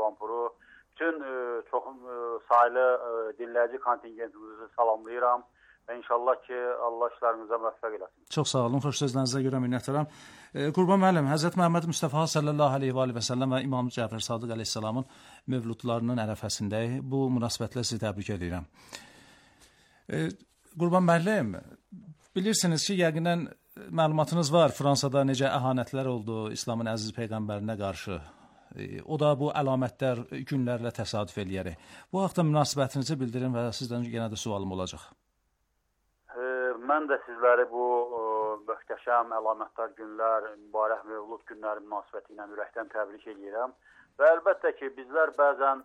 Kvalalumpuru. Bütün çox saylı dinləyici kontingentimizi salamlayıram. Və inşallah ki, Allah işlərinize müvəffəq eləsin. Çox sağ olun, xoş sözlərinizə görə minnətdaram. Qurban müəllim, Həzrət Məhəmməd Mustafa sallallahu aleyhi və səlləm və İmam Cəfər Sadıq əleyhissalamın mövludlarının ərəfəsindəyik. Bu münasibətlə sizi təbrik edirəm. Qurban müəllim, bilirsiniz ki, yəqinən məlumatınız var, Fransada necə əhanətlər oldu İslamın əziz peyğəmbərinə qarşı. O da bu əlamətlər günlərlə təsadüf eləyərək. Bu haqda münasibətinizi bildirin və sizdən yenə də sualım olacaq. Mən də sizləri bu möhtəşəm əlamətdar günlər, mübarək mövlud günləri münasibəti ilə ürəkdən təbrik edirəm. Və əlbəttə ki, bizlər bəzən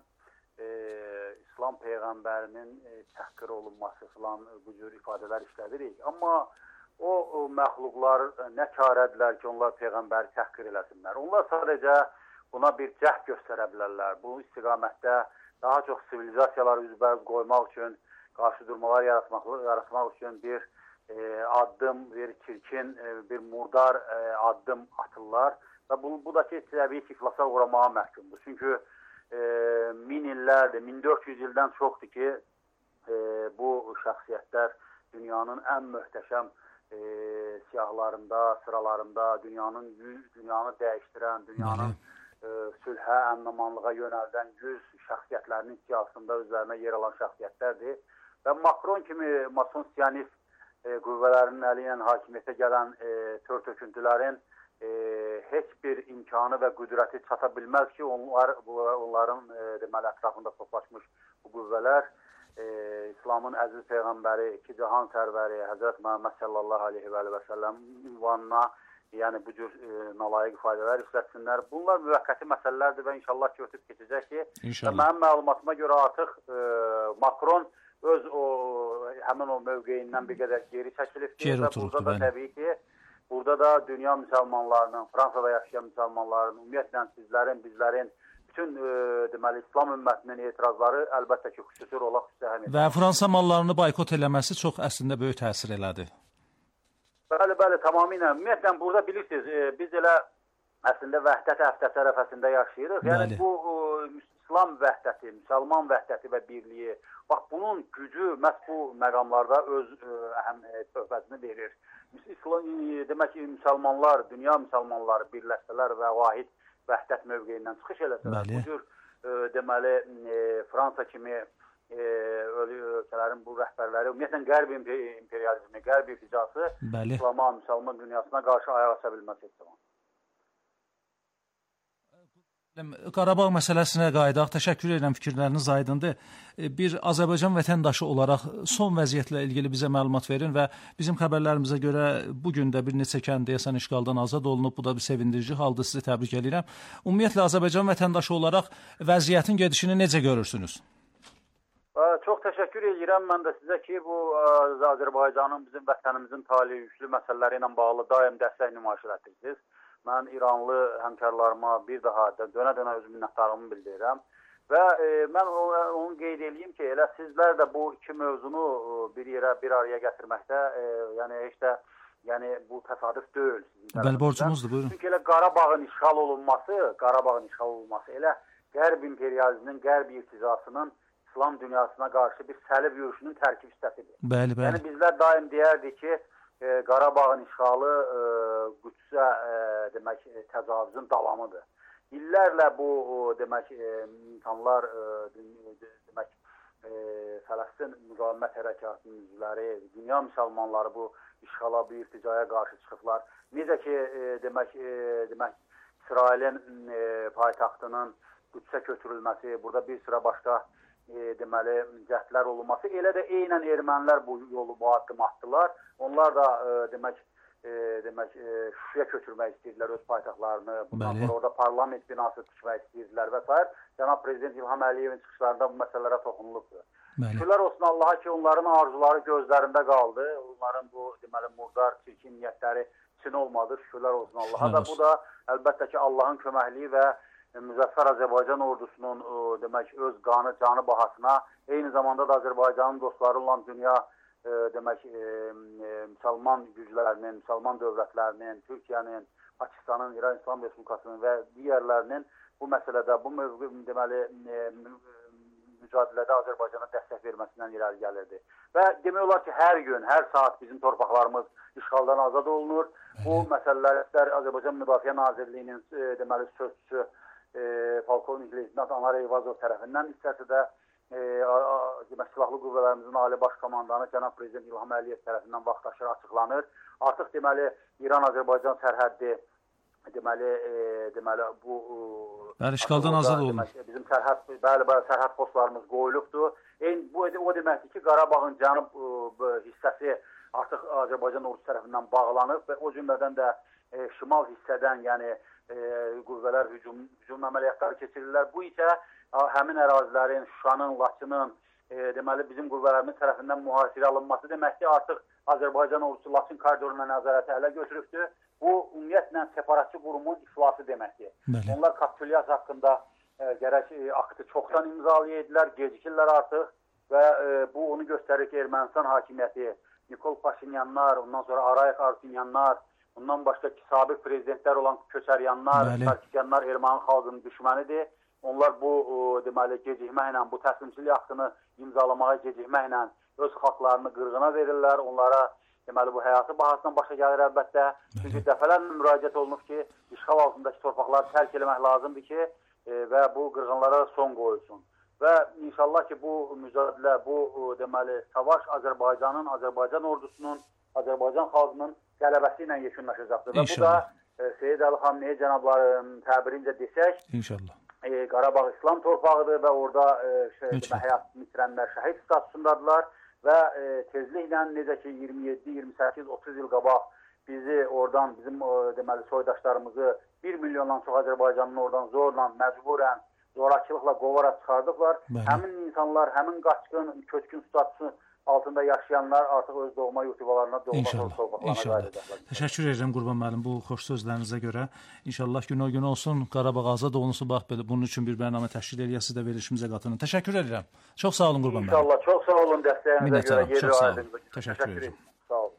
İslam Peyğəmbərinin təhqir olunması filan bu cür ifadələr işlədirik. Amma o məxluqlar nə karədirlər ki, onlar Peyğəmbəri təhqir eləsinlər. Onlar sadəcə buna bir cəhd göstərə bilərlər. Bu istiqamətdə daha çox sivilizasiyaları üzbəüz qoymaq üçün, qarşı durmalar yaratmaq üçün bir addım, bir çirkin, bir murdar addım atırlar və bu da ki, təbii ki, iflasa uğramağa məhkumdur. Çünki 1000 illərdir, 1400 ildən çoxdur ki, bu şəxsiyyətlər dünyanın ən möhtəşəm siyahlarında, sıralarında, dünyanı dəyişdirən, dünyanın sülhə, əmin-amanlığa yönəldən 100 şəxsiyyətlərinin siyasında özlərinə yer alan şəxsiyyətlərdir. Və Makron kimi mason siyonist qüvvələrinin əli ilə hakimiyyətə gələn tör-töküntülərin heç bir imkanı və qüdrəti çata bilməz ki, onların deməli, ətrafında toplaşmış bu qüvvələr İslamın əziz Peyğəmbəri, iki cahan sərvəri, Həzrət Məhəmməd sallallahu aleyhi və səlləm ünvanına, yəni bu cür nalayiq ifadələr işlətsinlər. Bunlar müvəqqəti məsələlərdir və inşallah ki, ötüb keçəcək ki, və mənim məlumatıma görə artıq Makron öz həmin o mövqeyindən bir qədər geri çəkilibdir və burada da təbii ki, burada da dünya müsəlmanlarının, Fransada yaşayan müsəlmanların, ümumiyyətlə sizlərin, bizlərin, bütün deməli İslam ümmətinin etirazları əlbəttə ki, xüsusi rola xüsusi əhəmiyyət. Və Fransa mallarını boykot eləməsi çox əslində böyük təsir elədi. Bəli, tamamilə. Ümumiyyətlə burada bilirsiniz, biz elə əslində vəhdət həftəsi ərəfəsində yaşayırıq. Yəni bu İslam vəhdəti, müsəlman vəhdəti və birliyi, bax bunun gücü məhz bu məqamlarda öz töhfəsini verir. Demək ki, müsəlmanlar, dünya müsəlmanları birləşsələr və vahid vəhdət mövqeyindən çıxış eləsələr, bu cür deməli Fransa kimi ölkələrin bu rəhbərləri, ümumiyyətlə qərb imperializmi, qərb irticası İslama, müsəlman dünyasına qarşı ayaq aça bilməsi etsin. Qarabağ məsələsinə qayıdaq. Təşəkkür edirəm, fikirləriniz aydındır. Bir Azərbaycan vətəndaşı olaraq son vəziyyətlə ilgili bizə məlumat verin və bizim xəbərlərimizə görə bugün də bir neçə kənd deyəsən işğaldan azad olunub. Bu da bir sevindirici haldır. Sizi təbrik edirəm. Ümumiyyətlə Azərbaycan vətəndaşı olaraq vəziyyətin gedişini necə görürsünüz? Çox təşəkkür edirəm. Mən də sizə ki, bu Azərbaycanın, bizim vətənimizin talihi yüklü məsələləri ilə bağlı daim dəstək nümayiş etdirirsiniz. Mən İranlı həmkarlarıma bir daha dönə-dönə öz minnətdarlığımı bildirirəm. Və mən onu qeyd edeyim ki, elə sizlər də bu iki mövzunu bir araya gətirməkdə, yəni heç də bu təsadüf deyil. Bəli, borcumuzdur, buyurun. Çünki elə Qarabağın işğal olunması elə qərb imperializminin, qərb irticasının İslam dünyasına qarşı bir səlib yürüşünün tərkib hissəsidir. Bəli. Yəni bizlər daim deyərdik ki, Qarabağın işğalı Qüdsə demək təcavüzün davamıdır. İllərlə bu demək insanlar demək Fələstin müqavimət hərəkatının üzvləri, dünya müsəlmanları bu işğala, bu irticaya qarşı çıxıblar. Necə ki demək İsrailin paytaxtının Qüdsə köçürülməsi, burada bir sıra başqa deməli cəhdlər olunması, elə də eynən ermənilər bu yolu bu addım atdılar. Onlar da demək Şuşaya köçürmək istəyirdilər öz paytaxtlarını. Bundan sonra orada parlament binası tikmək istəyirdilər və s. Cənab Prezident İlham Əliyevin çıxışlarında bu məsələlərə toxunulubdur. Şükürlər olsun Allaha ki, onların arzuları gözlərində qaldı. Onların bu deməli murdar, çirkin niyyətləri için olmadı. Şükürlər olsun Allaha da. Bu da əlbəttə ki, Allahın köməkliyi və Müzəffər Azərbaycan ordusunun demək öz qanı, canı bahasına, eyni zamanda da Azərbaycanın dostları olan dünya demək müsəlman güclərinin, müsəlman dövlətlərinin, Türkiyənin, Pakistanın, İran İslam Respublikasının və digərlərinin bu məsələdə, bu deməli mücadilədə Azərbaycana dəstək verməsindən irəli gəlirdi. Və demək olar ki, hər gün, hər saat bizim torpaqlarımız işğaldan azad olunur. Bu məsələlər Azərbaycan Müdafiə Nazirliyinin deməli sözçüsü Polkovnik Leytenant Anar Eyvazov tərəfindən, hissəsi də Silahlı Qüvvələrimizin Ali Baş Komandanı Cənab Prezident İlham Əliyev tərəfindən vaxtaşırı açıqlanır. Artıq deməli İran-Azərbaycan sərhəddi deməli bu işğaldan azad olunur. Bizim sərhəd postlarımız qoyulubdur. Bu o deməkdir ki, Qarabağın cənub hissəsi artıq Azərbaycan ordusu tərəfindən bağlanıb və o cümlədən də şimal hissədən, yəni qüvvələr hücum əməliyyatları keçirirlər. Bu isə həmin ərazilərin, Şuşanın, Laçının deməli bizim qüvvələrimiz tərəfindən mühasirəyə alınması deməkdir. Artıq Azərbaycan ordusu Laçın koridoruna nəzarəti ələ götürübdür. Bu ümumiyyətlə separatçı qurumun iflası deməkdir. Bəli. Onlar kapitulyasiya haqqında gərək aktı çoxdan imzalayırdılar, gecikirlər artıq və bu onu göstərir ki, Ermənistan hakimiyyəti, Nikol Paşinyanlar, ondan sonra Arayik Artunyanlar, ondan başqa sabiq prezidentlər olan Köçəryanlar, Sarkisyanlar Erməni xalqının düşmənidir. Onlar bu deməli gecikməklə, bu təslimçilik aktını imzalamağa gecikməklə öz xalqlarını qırğına verirlər. Onlara deməli bu həyatı bahasından başa gəlir əlbəttə. Çünki dəfələrlə müraciət olunub ki, işğal altındakı torpaqları tərk eləmək lazımdır ki, və bu qırğınlara son qoyulsun. Və inşallah ki, bu mücadilə, bu deməli savaş Azərbaycanın, Azərbaycan ordusunun, Azərbaycan xalqının qələbəsi ilə yekunlaşacaqdır. Və bu da Seyid Əli Xamneyi cənabların təbirincə desək, İnşallah. Qarabağ İslam torpağıdır və orada həyat bitirənlər şəhid statusundadılar və tezliklə necə ki 27, 28, 30 il qabaq bizi oradan, bizim deməli soydaşlarımızı 1 milyondan çox Azərbaycanın oradan zorla, məcburən, zorakılıqla qovaraq çıxardıblar. Həmin insanlar, həmin qaçqın, köçkün statusu altında yaşayanlar artıq öz doğma yurtvalarına, doğma torpaqlarına qayıdacaqlar. Təşəkkür edirəm Qurban müəllim bu xoş sözlərinizə görə. İnşallah gün o gün olsun, Qarabağ azad olunsun. Bax belə bunun üçün bir bərnamə təşkil eləyəsiz də verilişimizə qatılın. Təşəkkür edirəm. Çox sağ olun Qurban müəllim. İnşallah çox sağ olun dəstəyinizə görə. Çox sağ olun. Təşəkkür edirəm. Sağ olun.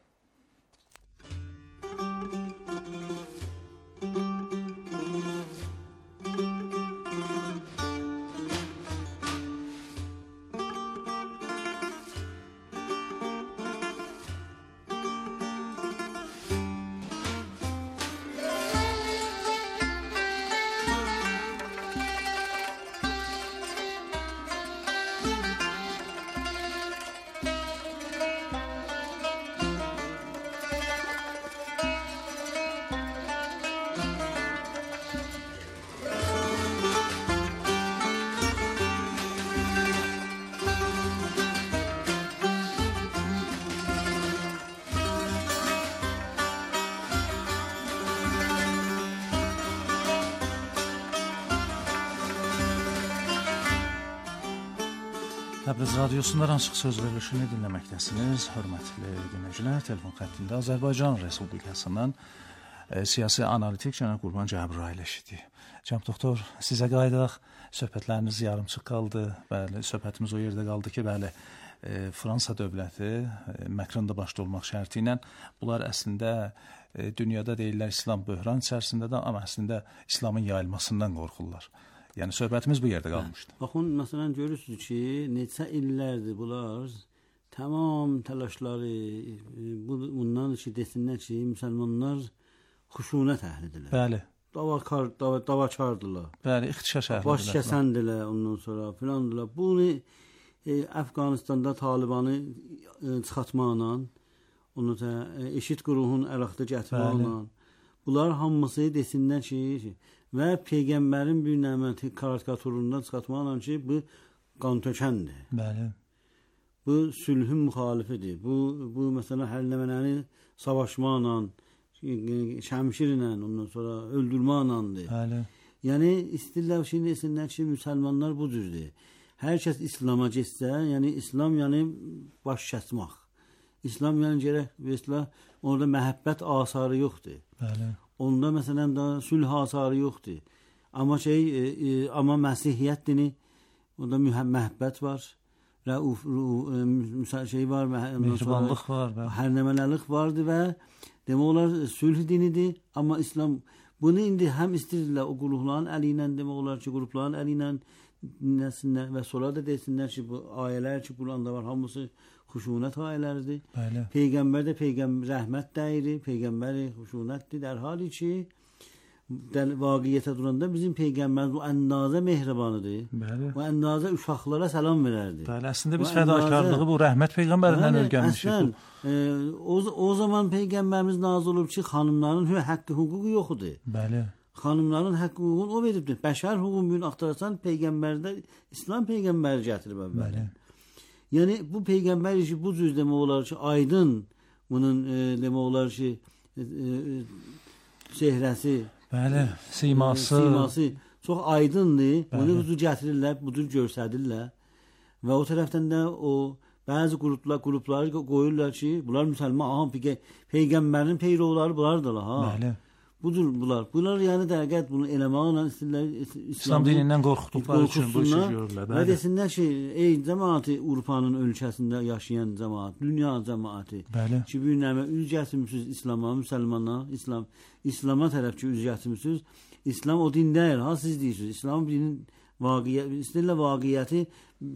Təbriz Radiosundan açıq söz verilişini dinləməkdəsiniz. Hörmətli dinləyicilər, telefon xəttində Azərbaycan Respublikasından siyasi analitik cənab Qurban Cəbrayıl eşidik. Cənab doktor, sizə qayıdaq. Söhbətləriniz yarımçıq qaldı. Bəli, söhbətimiz o yerdə qaldı ki, bəli, Fransa dövləti Məkranda başda olmaq şərti ilə bunlar əslində dünyada deyirlər İslam böhran içərisindədir, amma əslində İslamın yayılmasından qorxurlar. Yəni söhbətimiz bu yerdə qalmışdı. Baxın, məsələn görürsünüz ki, neçə illərdir bunlar tamam təlaşları bundan ki, desinlər ki, müsəlmanlar xuşunət əhlidirlər. Bəli. Davakardılar. Bəli, ixtişaş əhlidirlər. Baş kəsəndilər ondan sonra filandılar. Bunu Əfqanistanda Talibanı çıxartmaqla, onu da eşit qruhun əlaqədə gətirməklə, bunlar hamısı desinlər ki, və Peyğəmbərin bir nəməti karikaturundan çıxartmaqla ki, bu qantökəndir. Bəli. Bu sülhün müxalifidir. Bu məsələn həlləməni savaşmaqla, şəmşirlə, ondan sonra öldürməklədir. Bəli. Yəni istəyirlər ki, desinlər ki, müsəlmanlar bu cürdür. Hər kəs İslama getsə, yəni İslam yəni baş kəsmək. İslam yəni gərək orada məhəbbət asarı yoxdur. Bəli. Onda məsələn də sülh asarı yoxdur. Amma amma Məsihiyyət dini, orada məhəbbət var, var, mehribanlıq var, hərnəməlik vardır və demək olar sülh dinidir. Amma İslam Bunu indi həm istəyirlər o qulluqların əli ilə demək olar ki, qrupların əli ilə dinləsinlər və sonra da desinlər ki, bu ayələr ki, Quranda var, hamısı xuşunət ayələridir. Bəli. Peyğəmbər də rəhmət dəyiri, Peyğəmbər xuşunətdir. در حالی ki, در واقعیت duranda bizim Peyğəmbərimiz bu əndazə mehribanıdır. Bəli. Bu əndazə uşaqlara salam verərdi. Bəli, əslində biz fədakarlığı bu rəhmət Peyğəmbərindən öyrənmişik. O zaman Peyğəmbərimiz nazil olub ki, xanımların haqqı, hüququ yoxdur. Bəli. Xanımların haqqı, hüququnu o veribdir. Bəşər hüququnu bugün axtarsan Peyğəmbərdə İslam Peyğəmbəri gətirib əvvəl. Yəni bu Peyğəmbər işi bu cür demək olar ki, aydın bunun demək olar ki, çehrəsi, bəli, siması çox aydındır. Bunu bu cür gətirirlər, bu cür göstərirlər. Və o tərəfdən də o bəzi qrupları qoyurlar ki, bunlar müsəlman, Peyğəmbərin peyrovları bunlardır ha. Bəli. Budur bunlar. Bunlar yəni dəqiqət bunu eləməklə istəyirlər İslam dinindən qorxduqları üçün bu işi görürlər. Və desinlər ki, ey cəmaəti Avropanın ölkəsində yaşayan cəmaət, dünya cəmaəti. Ki, bu nəmə üz gətirmisiniz İslama, müsəlmana, İslama tərəf ki, üz gətirmisiniz. İslam o din deyil, ha siz deyirsiniz. İslam dinin istəyirlər vaqiyyəti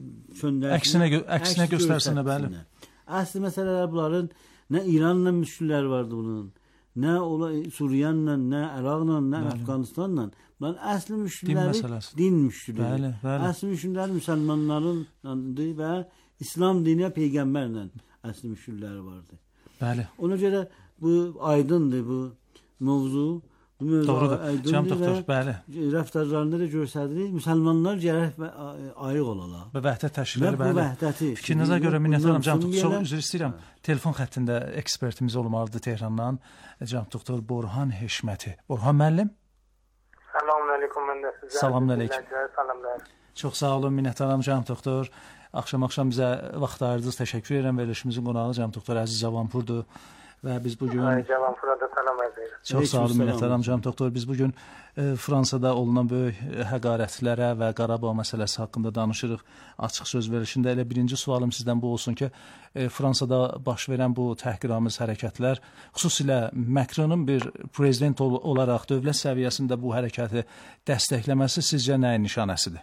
əksinə göstərsinlər, bəli. Əsli məsələlər bunların nə İranla müşkillər vardı bunun. Nə Suriyanla, nə Əraqla, nə Əfqanistanla. Bunların əsli müşkilləri din müşkilləri. Əsli müşkilləri müsəlmanlarındır və İslam dini və Peyğəmbərlə əsli müşkilləri vardır. Bəli. Ona görə bu aydındır bu mövzu. Doğrudur. Cəm doktor, bəli. Rəftarlarında da göstərilir. Müsəlmanlar gərək ayıq olalar. Və vəhdət təşkilləri, bəli. Fikrinizə görə minnətdaram Cəm doktor. Çox üzr istəyirəm. Telefon xəttində ekspertimiz olmalıdır Tehrandan. Cəm doktor Borhan Heşməti. Borhan müəllim. Salamünaleyküm, mən də sizə. Salamünaleyküm. Çox sağ olun, minnətdaram Cəm doktor. Axşam bizə vaxt ayırdınız. Təşəkkür edirəm. Verilişimizin qonağı Cəm doktor Əziz Cavanpurdur. Və biz bugün Cavanpura da salam edirəm. Çox sağ olun, minnətdaram Cəm doktor. Biz bugün Fransada olunan böyük həqarətlərə və Qarabağ məsələsi haqqında danışırıq. Açıq söz verilişində elə birinci sualım sizdən bu olsun ki, Fransada baş verən bu təhqiramiz hərəkətlər, xüsusilə Macronun bir prezident olaraq dövlət səviyyəsində bu hərəkəti dəstəkləməsi sizcə nəyin nişanəsidir?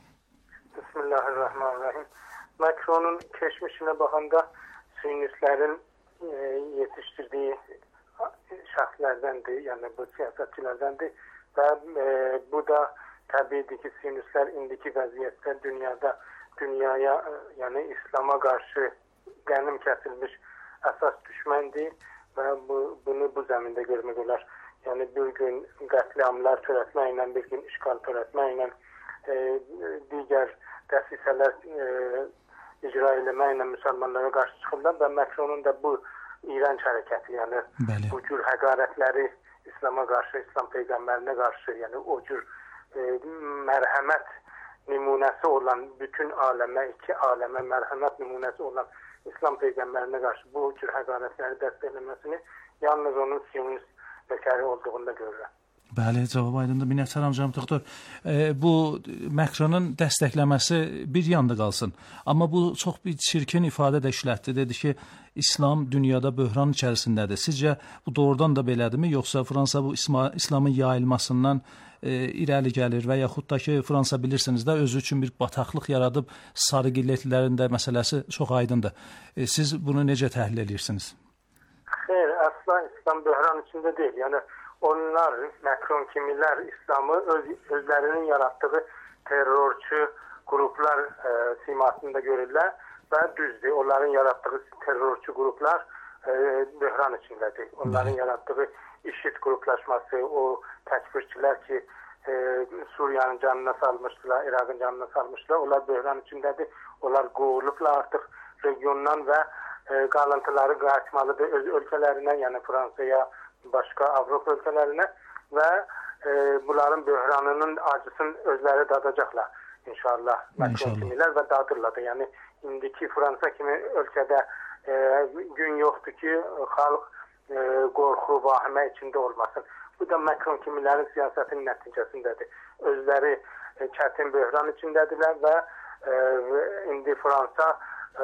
Bismillahirrahmanirrahim. Macronun keçmişinə baxanda siyonistlərin yetiştirdiği şəxslərdəndir, yəni bu siyasətçilərdəndir və bu da təbiidir ki, siyonistlər indiki vəziyyətdə dünyaya, yəni İslama qarşı qənim kəsilmiş əsas düşməndir və bunu bu zəmində görmək olar. Yəni bir gün qətliamlar törətməklə, bir gün işğal törətməklə, digər dəsisələr icra eləməklə müsəlmanlara qarşı çıxırlar və Macronun da bu iğrənc hərəkəti, yəni bu cür həqarətləri İslama qarşı, İslam Peyğəmbərinə qarşı, yəni o cür mərhəmət nümunəsi olan bütün aləmə, iki aləmə mərhəmət nümunəsi olan İslam Peyğəmbərinə qarşı bu cür həqarətləri dəstəkləməsini yalnız onun siyonist nökəri olduğunda görürəm. Bəli, cavab aydındır. Minnətdaram Cəm doktor. Bu Macronun dəstəkləməsi bir yanda qalsın. Amma bu çox bir çirkin ifadə də işlətdi. Dedi ki, İslam dünyada böhran içərisindədir. Sizcə bu doğrudan da belədirmi? Yoxsa Fransa bu İslamın yayılmasından irəli gəlir və yaxud da ki, Fransa bilirsiniz də özü üçün bir bataqlıq yaradıb sarı qillətlilərin də məsələsi çox aydındır. Siz bunu necə təhlil edirsiniz? Xeyr, əsla İslam böhran içində deyil. Yəni onlar, Macron kimilər İslamı özlərinin yaratdığı terrorçu qruplar simasında görürlər və düzdür, onların yaratdığı terrorçu qruplar böhran içindədir. Onların yaratdığı IŞİD qruplaşması, o təkfirçilər ki, Suriyanın canına salmışdılar, İraqın canına salmışdılar, onlar böhran içindədir. Onlar qovulublar artıq regiondan və qalıntıları qayıtmalıdır öz ölkələrinə, yəni Fransaya, başqa Avropa ölkələrinə və bunların böhranının acısını özləri dadacaqlar inşallah. Macron kimilər və dadırlar da. Yəni indiki Fransa kimi ölkədə gün yoxdur ki, xalq qorxu, vahimə içində olmasın. Bu da Macron kimilərin siyasətinin nəticəsindədir. Özləri çətin böhran içindədirlər və indi Fransa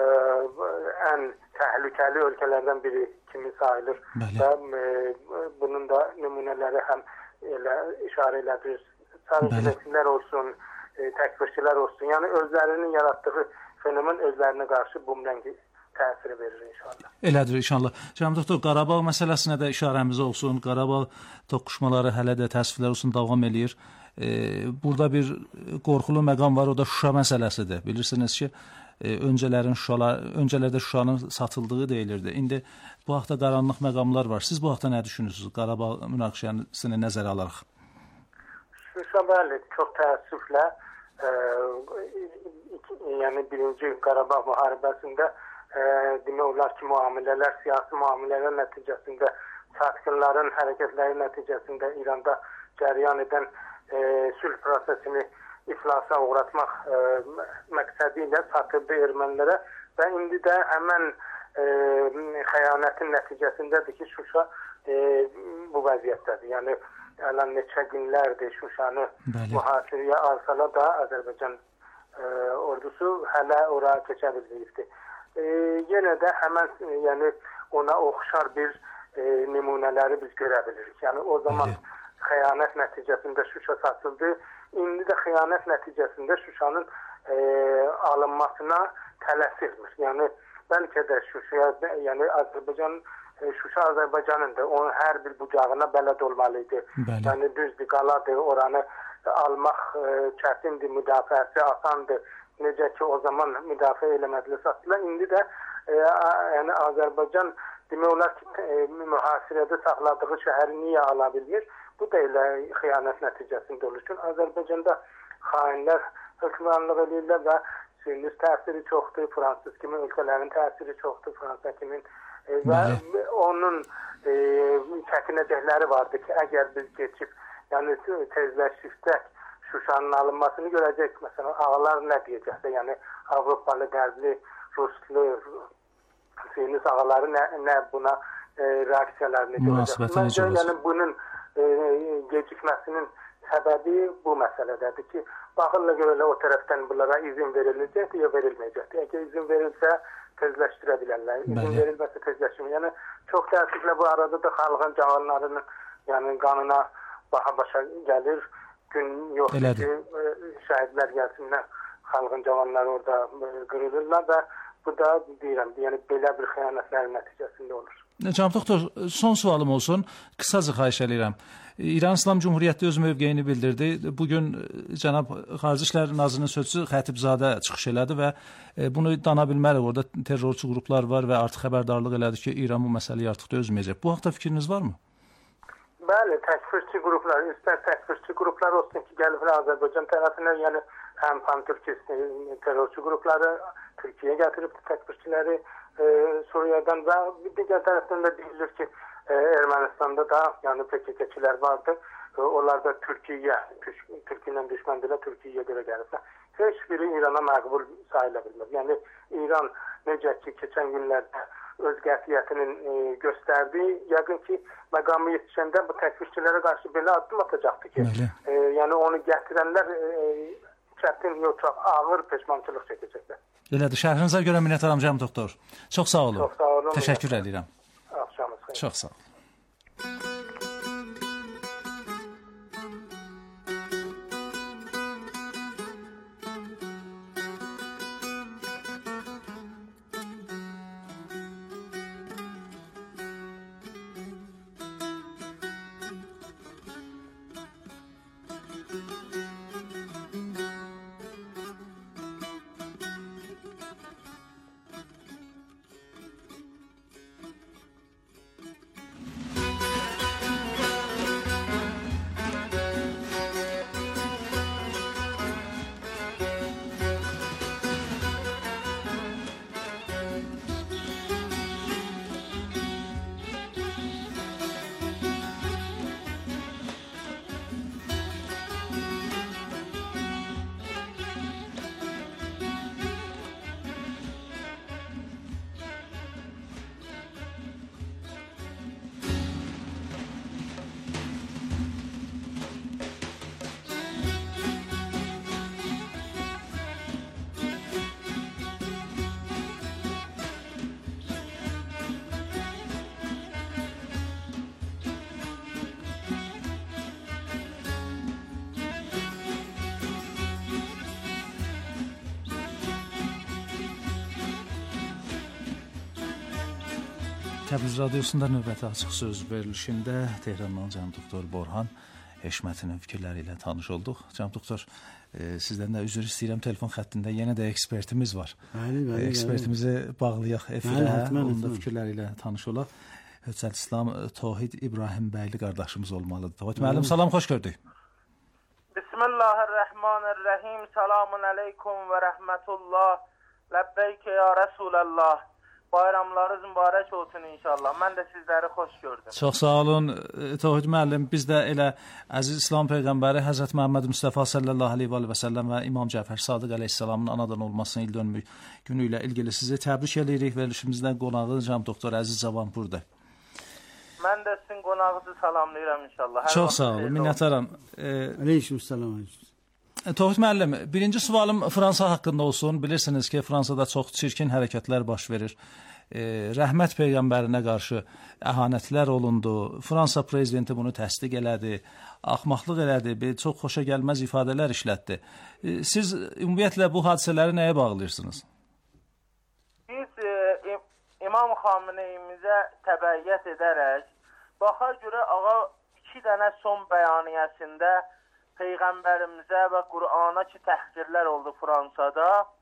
ən təhlükəli ölkələrdən biri kimi sayılır və bunun da nümunələri həm elə işarə elədiniz. Sarıcılar olsun, təkfirçilər olsun. Yəni özlərinin yaratdığı fenomen özlərinə qarşı bumerang təsiri verir inşallah. Elədir inşallah. Cənab doktor, Qarabağ məsələsinə də işarəmiz olsun. Qarabağ toqquşmaları hələ də təsvirlər olsun davam eləyir. Burada bir qorxulu məqam var, o da Şuşa məsələsidir. Bilirsiniz ki, öncələrdə Şuşanın satıldığı deyilirdi. İndi bu haqda qaranlıq məqamlar var. Siz bu haqda nə düşünürsünüz? Qarabağ münaqişəsini nəzərə alaraq. Şuşa bəli, çox təəssüflə yəni birinci Qarabağ müharibəsində demək olar ki, müamilələr, siyasi müamilələr nəticəsində, çatqınların hərəkətləri nəticəsində İranda cəryan edən sülh prosesini iflasa uğratmaq məqsədi ilə satıldı ermənilərə və indi də həmən xəyanətin nəticəsindədir ki, Şuşa bu vəziyyətdədir. Yəni, əlan neçə günlərdir Şuşanı mühasirəyə alsala da Azərbaycan ordusu hələ ora keçə bilməyibdir. Yenə də həmən yəni, ona oxşar bir nümunələri biz görə bilirik. Yəni, o zaman xəyanət nəticəsində Şuşa satıldı. İndi də xəyanət nəticəsində Şuşanın alınmasına tələsilmir. Yəni, bəlkə də Şuşaya, yəni Azərbaycan, Şuşa Azərbaycanındır. Onun hər bir bucağına bələd olmalıydı. Yəni, düzdür, qaladır, oranı almaq çətindir, müdafiəsi asandır. Necə ki, o zaman müdafiə eləmədilər, satdılar. İndi də yəni, Azərbaycan demək olar ki, mühasirədə saxladığı şəhəri niyə ala bilmir? Bu da elə xəyanət nəticəsində olur. Çünki Azərbaycanda xainlər hökmranlıq edirlər və Sünnis təsiri çoxdur, Fransız kimi ölkələrin təsiri çoxdur, Fransa kimi və onun çəkinəcəkləri vardı ki, əgər biz geçib, yəni tezləşsək Şuşanın alınmasını görəcək. Məsələn, ağalar nə deyəcəksə, yəni Avropalı, Qərbli, Ruslu, Sünnis ağaları nə buna reaksiyalarını görəcək. Məncə, yəni bunun gecikməsinin səbəbi bu məsələdədir ki, baxırla görələ o tərəfdən bunlara izin veriləcəkdir ya verilməyəcəkdir. Əgər izin verilsə, tezləşdirə bilərlər. İzin verilməsə tezləşmir. Yəni, çox təəssüflə bu arada da xalqın cavanlarının yəni, qanına baha-başa gəlir. Gün yox ki, şəhidlər gəlsinlər, xalqın cavanları orada qırılırlar və bu da deyirəm, yəni belə bir xəyanətlərin nəticəsində olur. Cənab doktor, son sualım olsun. Qısaca xahiş edirəm. İran İslam Cumhuriyyəti öz mövqeyini bildirdi. Bugün cənab Xarici İşlər Nazirinin sözçüsü Xətibzadə çıxış elədi və bunu dana bilmərik. Orada terrorçu qruplar var və artıq xəbərdarlıq elədi ki, İran bu məsələyi artıq dözməyəcək. Bu haqda fikriniz varmı? Bəli, təkfirçi qruplar, istər təkfirçi qruplar olsun ki, gəliblər Azərbaycan tərəfinə, yəni həm pan-Türkist terrorçu qrupları Türkiyəyə gətirib təkfirçiləri Suriyadan və digər tərəfdən də deyilir ki, Ermənistanda da yəni PKK-çilər vardır. Onlar da Türkiyə ilə düşməndirlər, Türkiyəyə görə gəliblər. Heç biri İrana məqbul sayıla bilmir. Yəni İran necə ki, keçən günlərdə öz qətiyyətinin göstərdiyi, yəqin ki, məqamı yetişəndə bu təkfirçilərə qarşı belə addım atacaqdır ki, yəni onu gətirənlər çətin, yox, çox ağır peşmançılıq çəkəcəklər. Elədir. Şərhinizə görə minnətdaram cənab doktor. Çox sağ olun. Çox sağ olun. Təşəkkür edirəm. Axşamınız xeyir. Çox sağ olun. Təbriz Radiosunda növbəti açıq söz verilişində Tehrandan cənab doktor Borhan Heşmətinin fikirləri ilə tanış olduq. Cənab doktor, sizdən də üzr istəyirəm, telefon xəttində yenə də ekspertimiz var. Bəli. Ekspertimizi bağlayaq efirə, onun da fikirləri ilə tanış olaq. Höccət İslam Tohid İbrahim bəyli qardaşımız olmalıdır. Tohid müəllim, salam, xoş gördük. Bismillahirrahmanirrahim. Selamun aleykum və rəhmətullah. Ləbbeyke ya Rasulallah. Bayramlarınız mübarək olsun inşallah. Mən də sizləri xoş gördüm. Çox sağ olun Tohid müəllim. Biz də elə əziz İslam peyğəmbəri Həzrət Məhəmməd Mustafa sallallahu əleyhi və səlləm və İmam Cəfər Sadiq əleyhissalamın anadan olmasının il dönümü günü ilə ilgili sizi təbrik edirik. Verilişimizdən qonağı cənab doktor Əziz Cavanpurdur. Mən də sizin qonağınızı salamlayıram inşallah. Çox sağ olun. Minnətdaram. Aleykümselam. Tohid müəllim, birinci sualım Fransa haqqında olsun. Bilirsiniz ki, Fransada çox çirkin hərəkətlər baş verir. Rəhmət peyğəmbərinə qarşı əhanətlər olundu. Fransa prezidenti bunu təsdiq elədi. Axmaqlıq elədi. Çox xoşa gəlməz ifadələr işlətdi. Siz ümumiyyətlə bu hadisələri nəyə bağlayırsınız? Biz İmam Xameneyimizə təbəyyət edərək, baxa görə ağa 2 dənə son bəyaniyəsində Peyğəmbərimizə və Qur'ana ki təhqirlər oldu Fransada,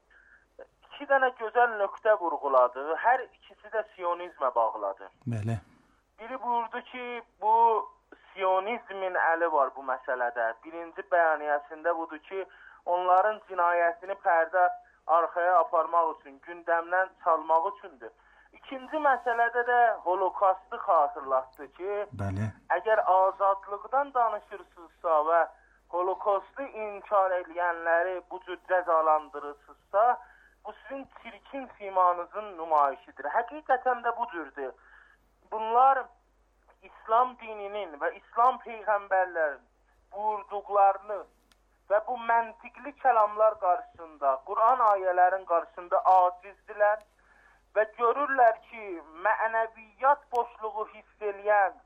2 dənə gözəl nöqtə vurğuladı. Hər ikisi də siyonizmə bağladı. Bəli. Biri buyurdu ki, bu siyonizmin əli var bu məsələdə. Birinci bəyaniyəsində budur ki, onların cinayətini pərdə arxaya aparmaq üçün, gündəmdən çalmaq üçündür. İkinci məsələdə də Holokostı xatırlatdı ki, bəli, əgər azadlıqdan danışırsınızsa və Holokostu inkar edənləri bu cür cəzalandırırsınızsa, bu sizin çirkin simanızın nümayişidir. Həqiqətən də bu cürdür. Bunlar İslam dininin və İslam peyğəmbərlərin buyurduqlarını və bu məntiqli kəlamlar qarşısında, Quran ayələrin qarşısında acizdirlər və görürlər ki, mənəviyyat boşluğu hiss eləyən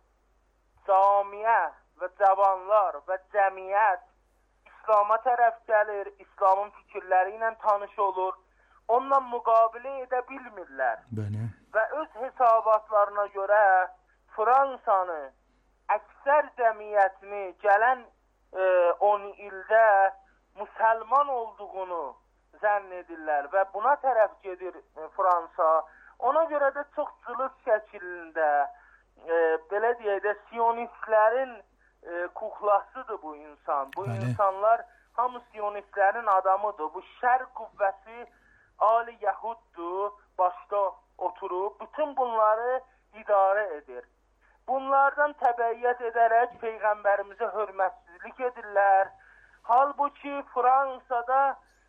camiə və cavanlar və cəmiyyət İslama tərəf gəlir, İslamın fikirləri ilə tanış olur, onunla müqabilə edə bilmirlər. Bəli. Və öz hesabatlarına görə Fransanı, əksər cəmiyyətini gələn 10 ildə müsəlman olduğunu zənn edirlər və buna tərəf gedir Fransa. Ona görə də çox cılız şəkildə, belə deyək də, siyonistlərin kuklasıdır bu insan. Bu insanlar hamı siyonistlərin adamıdır. Bu şər qüvvəsi Ali Yəhuddur, başda oturub bütün bunları idarə edir. Bunlardan təbəyyət edərək Peyğəmbərimizə hörmətsizlik edirlər. Halbuki Fransada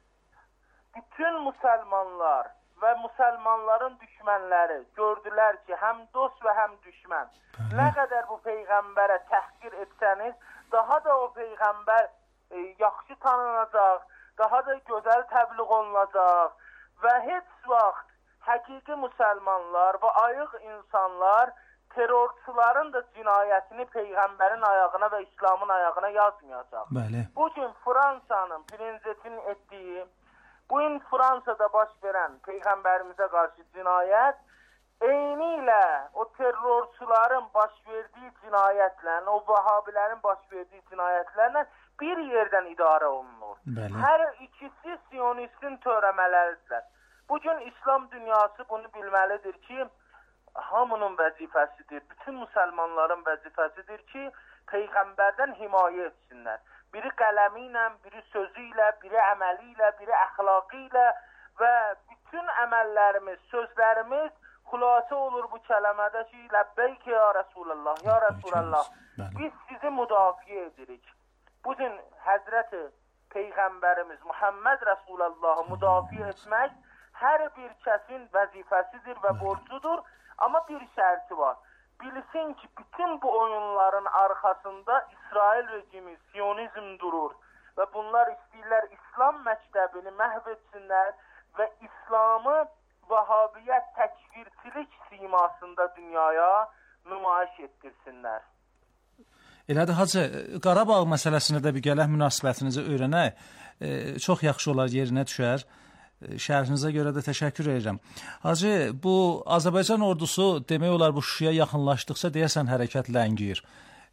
bütün müsəlmanlar və müsəlmanların düşmənləri gördülər ki, həm dost və həm düşmən. Nə qədər bu Peyğəmbərə təhqir etsəniz, daha da o Peyğəmbər yaxşı tanınacaq, daha da gözəl təbliğ olunacaq və heç vaxt həqiqi müsəlmanlar və ayıq insanlar terrorçuların da cinayətini Peyğəmbərin ayağına və İslamın ayağına yazmayacaq. Bəli. Bugün Fransanın prezidentinin etdiyi, bugün Fransada baş verən Peyğəmbərimizə qarşı cinayət eyni ilə o terrorçuların baş verdiyi cinayətlə, o vahabilərin baş verdiyi cinayətlərlə bir yerdən idarə olunur. Bəli. Hər ikisi siyonistin törəmələridirlər. Bugün İslam dünyası bunu bilməlidir ki, hamının vəzifəsidir, bütün müsəlmanların vəzifəsidir ki, Peyğəmbərdən himayə etsinlər. Biri qələmi ilə, biri sözü ilə, biri əməli ilə, biri əxlaqı ilə və bütün əməllərimiz, sözlərimiz xülasə olur bu kələmədə ki, ləbbeyk ya Rasulallah, ya Rasulallah, biz sizi müdafiə edirik. Bugün Həzrəti Peyğəmbərimiz Muhammed Rasullah'ı müdafiə etmək hər bir kəsin vəzifəsidir və borcudur, amma bir şərti var. Bilsin ki, bütün bu oyunların arxasında İsrail rejimi, Siyonizm durur və bunlar istəyirlər İslam məktəbini məhv etsinlər və İslamı Vahabiyyət təkfirçilik simasında dünyaya nümayiş etdirsinlər. Elədir Hacı, Qarabağ məsələsində də bir gələk münasibətinizi öyrənək. Çox yaxşı olar, yerinə düşər. Şərhinizə görə də təşəkkür edirəm. Hacı, bu Azərbaycan ordusu demək olar bu Şuşaya yaxınlaşdıqca deyəsən hərəkət ləngiyir.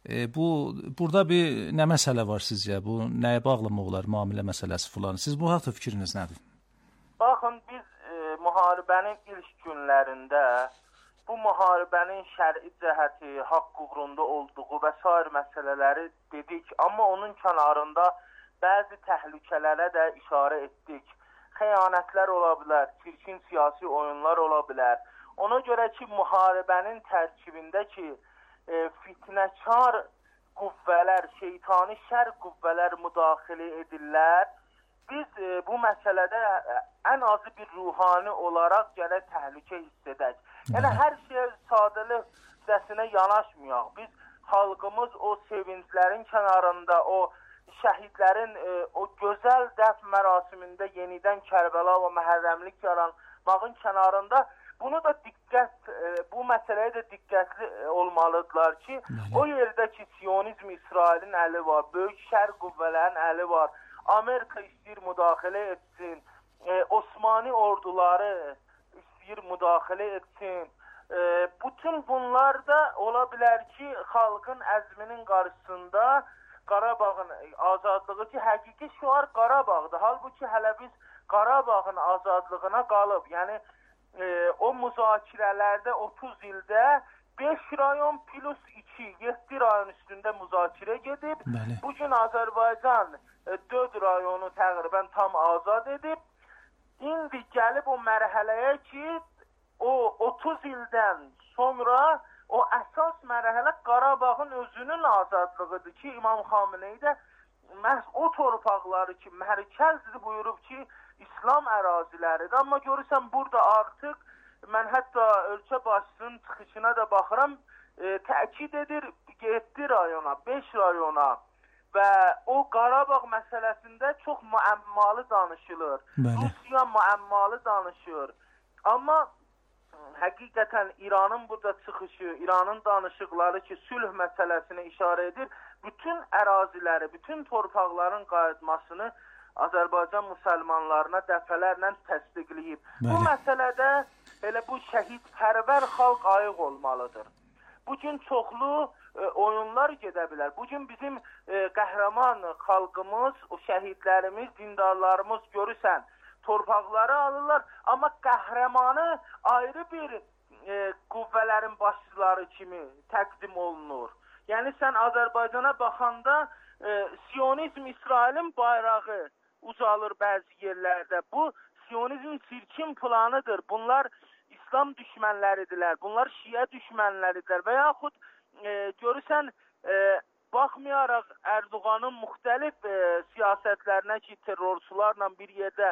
Burada bir nə məsələ var sizcə? Bu nəyə bağlamaq olar, müamilə məsələsi falan? Siz bu haqda fikriniz nədir? Baxın, biz müharibənin ilk günlərində bu müharibənin şər'i cəhəti, haqq uğrunda olduğu və sair məsələləri dedik. Amma onun kənarında bəzi təhlükələrə də işarə etdik. Xəyanətlər ola bilər, çirkin siyasi oyunlar ola bilər. Ona görə ki, müharibənin tərkibində ki, fitnəkar qüvvələr, şeytani şər qüvvələr müdaxilə edirlər. Biz bu məsələdə ən azı bir ruhani olaraq gərək təhlükə hiss edək. Yəni, hər şeyə sadəlikcəsinə yanaşmayaq. Biz xalqımız o sevinclərin kənarında, o şəhidlərin o gözəl dəf mərasimində yenidən Kərbəla və məhərrəmlik yaranmağın kənarında bunu da bu məsələyə də diqqətli olmalıdırlar ki, o yerdə ki, Siyonizm İsrailin əli var, böyük şər qüvvələrin əli var, Amerika istəyir müdaxilə etsin, Osmani orduları istəyir müdaxilə etsin. Bütün bunlar da ola bilər ki, xalqın əzminin qarşısında Qarabağın azadlığı ki, həqiqi şüar Qarabağdır. Halbuki hələ biz Qarabağın azadlığına qalıb. Yəni, o müzakirələrdə 30 ildə 5 rayon plus 2, 7 rayon üstündə müzakirə gedib. Bugün Azərbaycan 4 rayonu təqribən tam azad edib. İndi gəlib o mərhələyə ki, o 30 ildən sonra o əsas mərhələ Qarabağın özünün azadlığıdır ki, İmam Xameneyi də məhz o torpaqları ki, mərkəzdir buyurub ki, İslam əraziləridir. Amma görürsən, burada artıq, mən hətta ölkə başçısının çıxışına da baxıram, təkid edir 7 rayona, 5 rayona və o Qarabağ məsələsində çox müəmmalı danışılır. Rusiya müəmmalı danışır. Amma həqiqətən İranın burada çıxışı, İranın danışıqları ki, sülh məsələsinə işarə edir, bütün əraziləri, bütün torpaqların qayıtmasını Azərbaycan müsəlmanlarına dəfələrlə təsdiqləyib. Bu məsələdə elə bu şəhidpərvər xalq ayıq olmalıdır. Bugün çoxlu oyunlar gedə bilər. Bugün bizim qəhrəman xalqımız, o şəhidlərimiz, dindarlarımız görürsən, torpaqları alırlar, amma qəhrəmanı ayrı bir qüvvələrin başçıları kimi təqdim olunur. Yəni, sən Azərbaycana baxanda Siyonizm İsrailin bayrağı uzalır bəzi yerlərdə. Bu, Siyonizmin çirkin planıdır. Bunlar İslam düşmənləridirlər, bunlar Şiə düşmənləridirlər və yaxud görürsən, baxmayaraq Erdoğanın müxtəlif siyasətlərinə ki, terrorçularla bir yerdə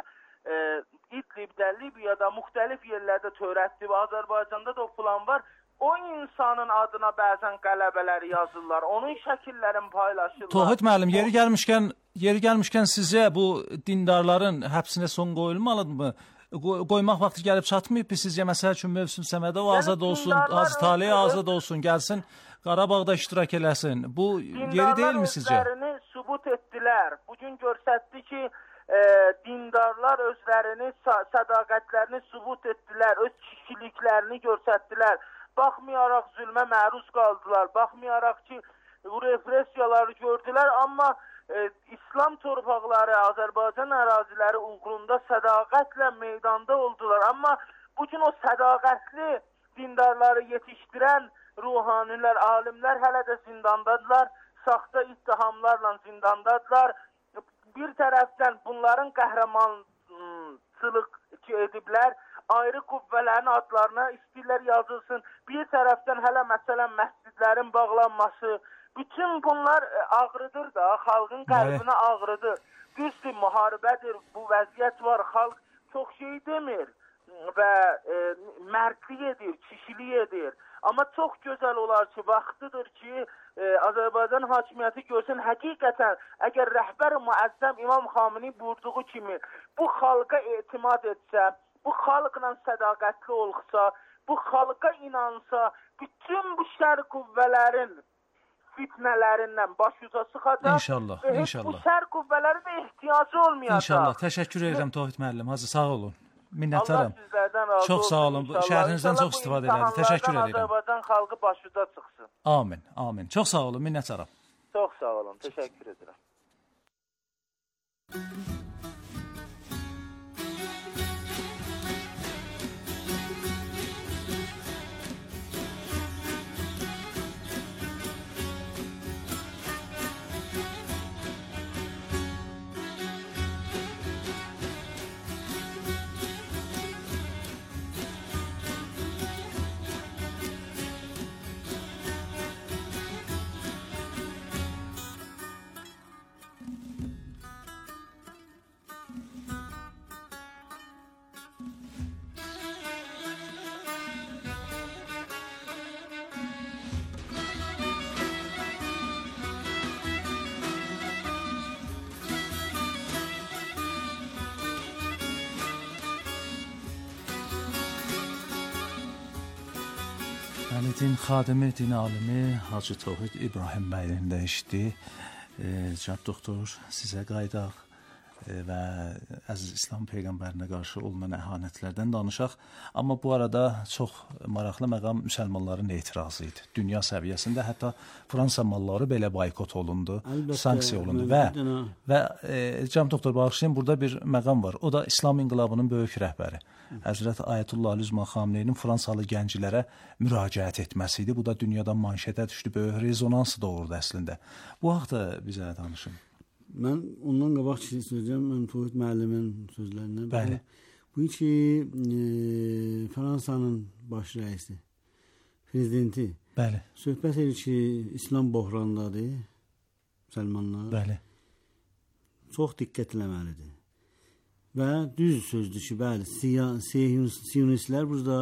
İdlibdə, Libiyada, müxtəlif yerlərdə törətdi və Azərbaycanda da o plan var. O insanın adına bəzən qələbələri yazırlar, onun şəkillərini paylaşırlar. Tohid müəllim, yeri gəlmişkən sizcə bu dindarların həbsinə son qoyulmalıdırmı? Qoymaq vaxtı gəlib çatmayıb ki, sizcə məsəl üçün Mövsüm Səmədov azad olsun, Hacı Talih azad olsun, gəlsin Qarabağda iştirak eləsin. Bu yeri deyilmi sizcə? Dindarlar özlərini sübut etdilər. Bugün göstərdi ki, dindarlar özlərini, sədaqətlərini sübut etdilər, öz kişiliklərini göstərdilər. Baxmayaraq zülmə məruz qaldılar, baxmayaraq ki, repressiyaları gördülər, amma İslam torpaqları, Azərbaycan əraziləri uğrunda sədaqətlə meydanda oldular. Amma bugün o sədaqətli dindarları yetişdirən ruhanilər, alimlər hələ də zindandadırlar, saxta ittihamlarla zindandadırlar. Bir tərəfdən bunların qəhrəmançılıq ediblər, ayrı qüvvələrin adlarına istəyirlər yazılsın. Bir tərəfdən hələ məsələn məscidlərin bağlanması, bütün bunlar ağrıdır da, xalqın qəlbinə ağrıdır. Düzdür, müharibədir, bu vəziyyət var, xalq çox şey demir və mərdlik edir, kişilik edir. Amma çox gözəl olar ki, vaxtıdır ki, Azərbaycan hakimiyyəti görsün, həqiqətən, əgər rəhbər-i müəzzəm İmam Xameneyi buyurduğu kimi bu xalqa etimad etsə, bu xalqla sədaqətli olsa, bu xalqa inansa, bütün bu şər qüvvələrin fitnələrindən başuca çıxacaq. İnşallah, Və heç inşallah. bu şər qüvvələri də ehtiyacı olmayacaq. İnşallah. Təşəkkür edirəm Tohid müəllim. Hacı sağ olun. Minnətdaram. Allah sizlərdən razı olsun. Çox sağ olun. Şərhinizdən çox istifadə elədim. Təşəkkür edirəm. Azərbaycan xalqı başuca çıxsın. Amin. Amin. Çox sağ olun. Minnətdaram. Çox sağ olun. Təşəkkür edirəm. Din xadimi, din alimi Hacı Tohid İbrahim bəyinin də eşitdi. Cənab doktor, sizə qayıdaq və əziz İslam Peyğəmbərinə qarşı olunan əhanətlərdən danışaq. Amma bu arada çox maraqlı məqam müsəlmanların etirazı idi. Dünya səviyyəsində hətta Fransa malları belə boykot olundu, sanksiya olundu və cənab doktor bağışlayın, burada bir məqam var. O da İslam inqilabının böyük rəhbəri Həzrət Ayətullah Lüzman Xamneyinin Fransalı gənclərə müraciət etməsi idi. Bu da dünyadan manşetə düşdü, böyük rezonansı doğurdu əslində. Bu haqda bizə danışın. Mən ondan qabaq söyləyəcəm, mən Tohid müəllimin sözlərindən. Bəli. Bu ki, Fransanın baş rəisi, prezidenti. Bəli. Söhbət edir ki, İslam bohrandadır, müsəlmanlar. Bəli. Çox diqqət eləməlidir. Və düz sözdür ki, bəli, siyonistlər burada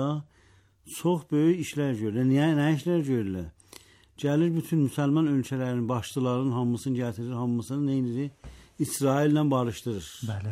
çox böyük işlər görürlər. Nə işlər görürlər? Gəlir bütün müsəlman ölkələrin başçılarının hamısını gətirir, hamısını nə edir? İsraillə barışdırır. Bəli.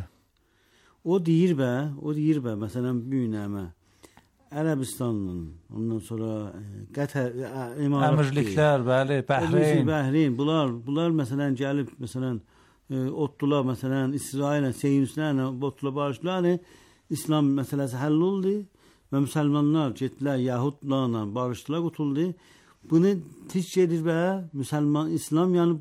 O deyir bə, məsələn, bu günəmə Ərəbistanla, ondan sonra Qətər, Əmirliklər, bəli, Bəhreyn, bunlar məsələn gəlib, məsələn, otdular, məsələn, İsraillə, siyonistlərlə otdular, barışdılar, İslam məsələsi həll oldu və müsəlmanlar getdilər, Yahudlarla barışdılar, qutuldu. Bunu tiç gedir və İslam yəni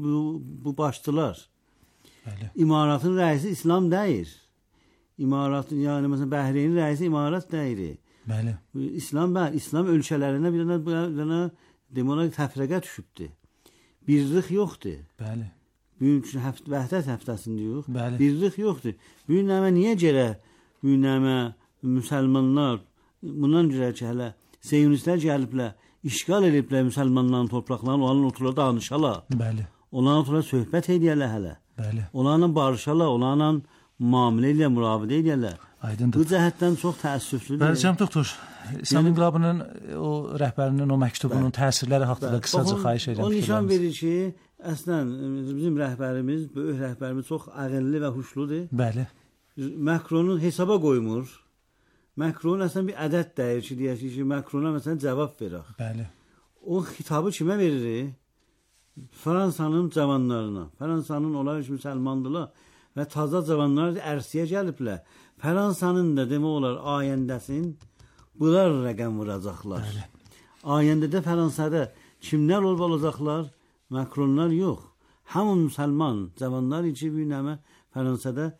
bu başçılar. Bəli. İmaratın rəisi İslam deyir. İmaratın, yəni məsələn Bəhreynin rəisi İmarat deyir. Bəli. İslam ölkələrinə bir dənə demək təfrəqə düşübdür. Birlik yoxdur. Bəli. Bugün vəhdət həftəsində yox. Bəli. Birlik yoxdur. Bu günəmə niyə görə bu günəmə müsəlmanlar bundan görə ki, hələ siyonistlər gəliblər, işğal ediblər müsəlmanların torpaqlarını, onlarla oturlar danışarlar. Bəli. Onlarla oturlar söhbət edərlər hələ. Bəli. Onlarla barışarlar, onlarla müamilə edərlər, müravidə edərlər. Aydındır. Bu cəhətdən çox təəssüflüdür. Bəli, cənab doktor, İslam inqilabının o rəhbərinin o məktubunun təsirləri haqqında qısaca xahiş edirəm. O nişan verir ki, əslən bizim rəhbərimiz, böyük rəhbərimiz çox ağıllı və huşludur. Bəli. Macronu hesaba qoymur. Macron əslən bir ədəd deyir ki, deyək ki, Macrona məsələn cavab verir. Bəli. O xitabı kimə verir? Fransanın cavanlarına. Fransanın onlar ki, müsəlmandılar və taza cavanlar ərsiyə gəliblər. Fransanın da demək olar ayəndəsin bunlar rəqəm vuracaqlar. Bəli. Ayəndədə Fransada kimlər olacaqlar? Macronlar yox. Hamı müsəlman cavanlar ki, bu günəmə Fransada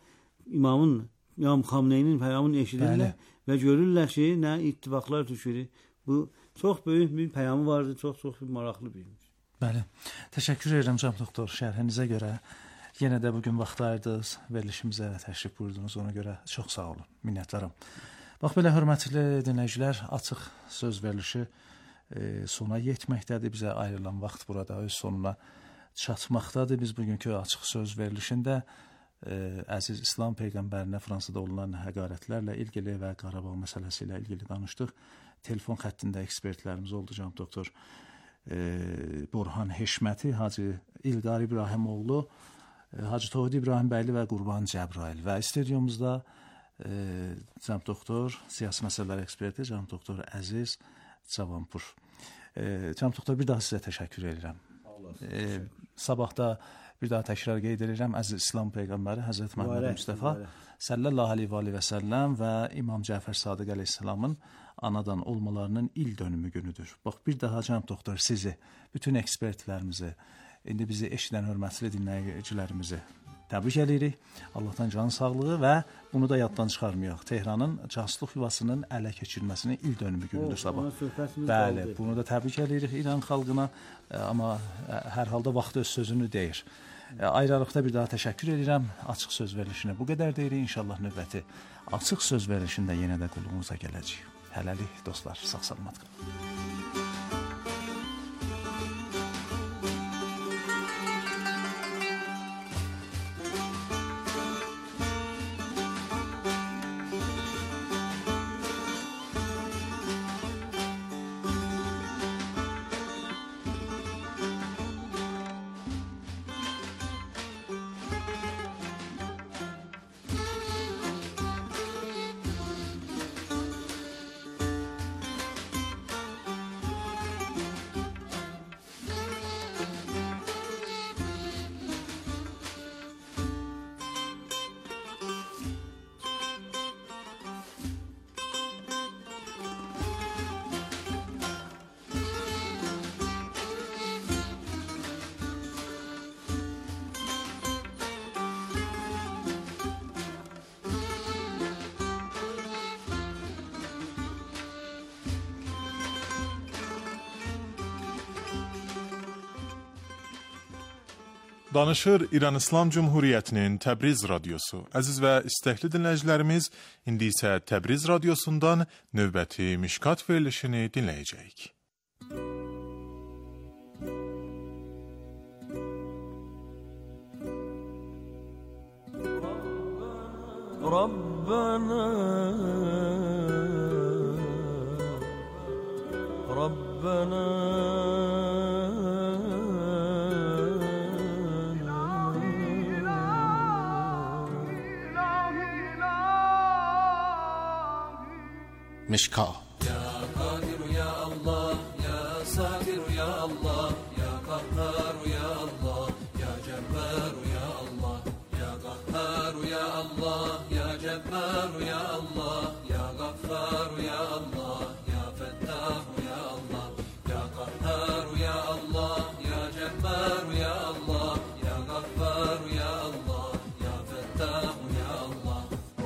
İmam Xamneynin peyamını eşidirlər və görürlər ki, nə ittifaqlar düşür. Bu çox böyük bir peyamı vardı, çox maraqlı bir. Bəli. Təşəkkür edirəm cənab doktor şərhinizə görə. Yenə də bugün vaxt ayırdınız, verilişimizə təşrif buyurdunuz, ona görə çox sağ olun. Minnətdaram. Bax belə hörmətli dinləyicilər, açıq söz verilişi sona yetməkdədir. Bizə ayrılan vaxt burada öz sonuna çatmaqdadır. Biz bugünkü açıq söz verilişində əziz İslam Peyğəmbərinə Fransada olunan həqarətlərlə ilgili və Qarabağ məsələsi ilə ilgili danışdıq. Telefon xəttində ekspertlərimiz oldu cənab doktor Burhan Heşməti, Hacı İlqar İbrahimoğlu, Hacı Tohid İbrahim bəyli və Qurban Cəbrayil və studiyomuzda cənab doktor siyasi məsələlər eksperti cənab doktor Əziz Cavanpur. Cənab doktor, bir daha sizə təşəkkür edirəm. Sabah da bir daha təkrar qeyd edirəm, əziz İslam Peyğəmbəri Həzrət Məhəmməd Mustafa sallallahu aleyhi və səlləm və İmam Cəfər Sadiq əleyhissalamın anadan olmalarının il dönümü günüdür. Bax, bir daha cənab doktor sizi, bütün ekspertlərimizi, indi bizi eşidən hörmətli dinləyicilərimizi təbrik edirik. Allahdan can sağlığı və bunu da yaddan çıxarmayaq. Tehranın casuslıq yuvasının ələ keçirilməsinin il dönümü günüdür sabah. Bəli, bunu da təbrik edirik İran xalqına, amma hər halda vaxtı öz sözünü deyir. Ayrılıqda bir daha təşəkkür edirəm. Açıq söz verilişinə bu qədər deyirik. İnşallah növbəti açıq söz verilişində yenə də qulluğunuza gələcəyik. Hələlik dostlar, sağ-salamat qalın. Danışır İran İslam Cumhuriyyətinin Təbriz radiosu. Əziz və istəkli dinləyicilərimiz, indi isə Təbriz radiosundan növbəti Mişkat verilişini dinləyəcəyik. Rabbana Mişkat. Ya Kadir ya Allah, ya Sadir ya Allah, ya Kahhar ya Allah, ya Cebbar ya Allah, ya Kahhar ya Allah, ya Cebbar ya Allah, ya Gaffar ya Allah, ya Fettah ya Allah, ya Kahhar ya Allah, ya Cebbar ya Allah, ya Gaffar ya Allah, ya Fettah ya Allah.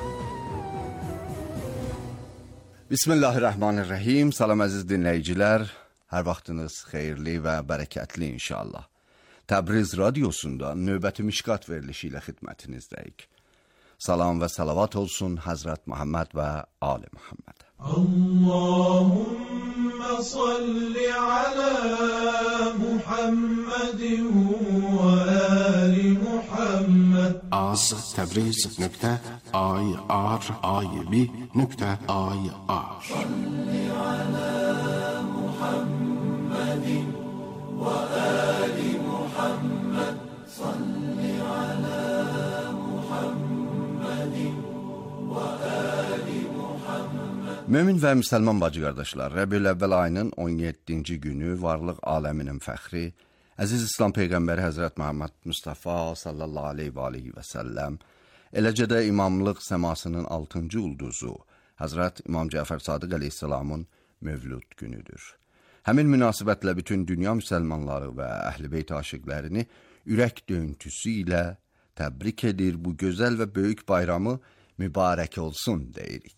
Bismillahirrahmanirrahim. Salam əziz dinləyicilər. Hər vaxtınız xeyirli və bərəkətli inşallah. Təbriz radiosunda növbəti Mişkat verilişi ilə xidmətinizdəyik. Salam və salavat olsun Həzrət Məhəmməd və Ali Məhəmməd. Allahümme salli alə Muhammedin və Ali Muhammed. Az Təbriz.ir.ir. Salli alə Muhammedin və Ali Muhammed. Salli alə Muhammedin və Ali Muhammed. Mömin və müsəlman bacı qardaşlar, Rəbiül Əvvəl ayının 17-ci günü varlıq aləminin fəxri, əziz İslam Peyğəmbəri Həzrət Məhəmməd Mustafa sallallahu aleyhi və səlləm, eləcə də imamlıq səmasının 6-cı ulduzu, Həzrət İmam Cəfər Sadiq əleyhissalamın mövlud günüdür. Həmin münasibətlə bütün dünya müsəlmanları və əhl-i beyt aşiqlərini ürək döyüntüsü ilə təbrik edir, bu gözəl və böyük bayramı mübarək olsun deyirik.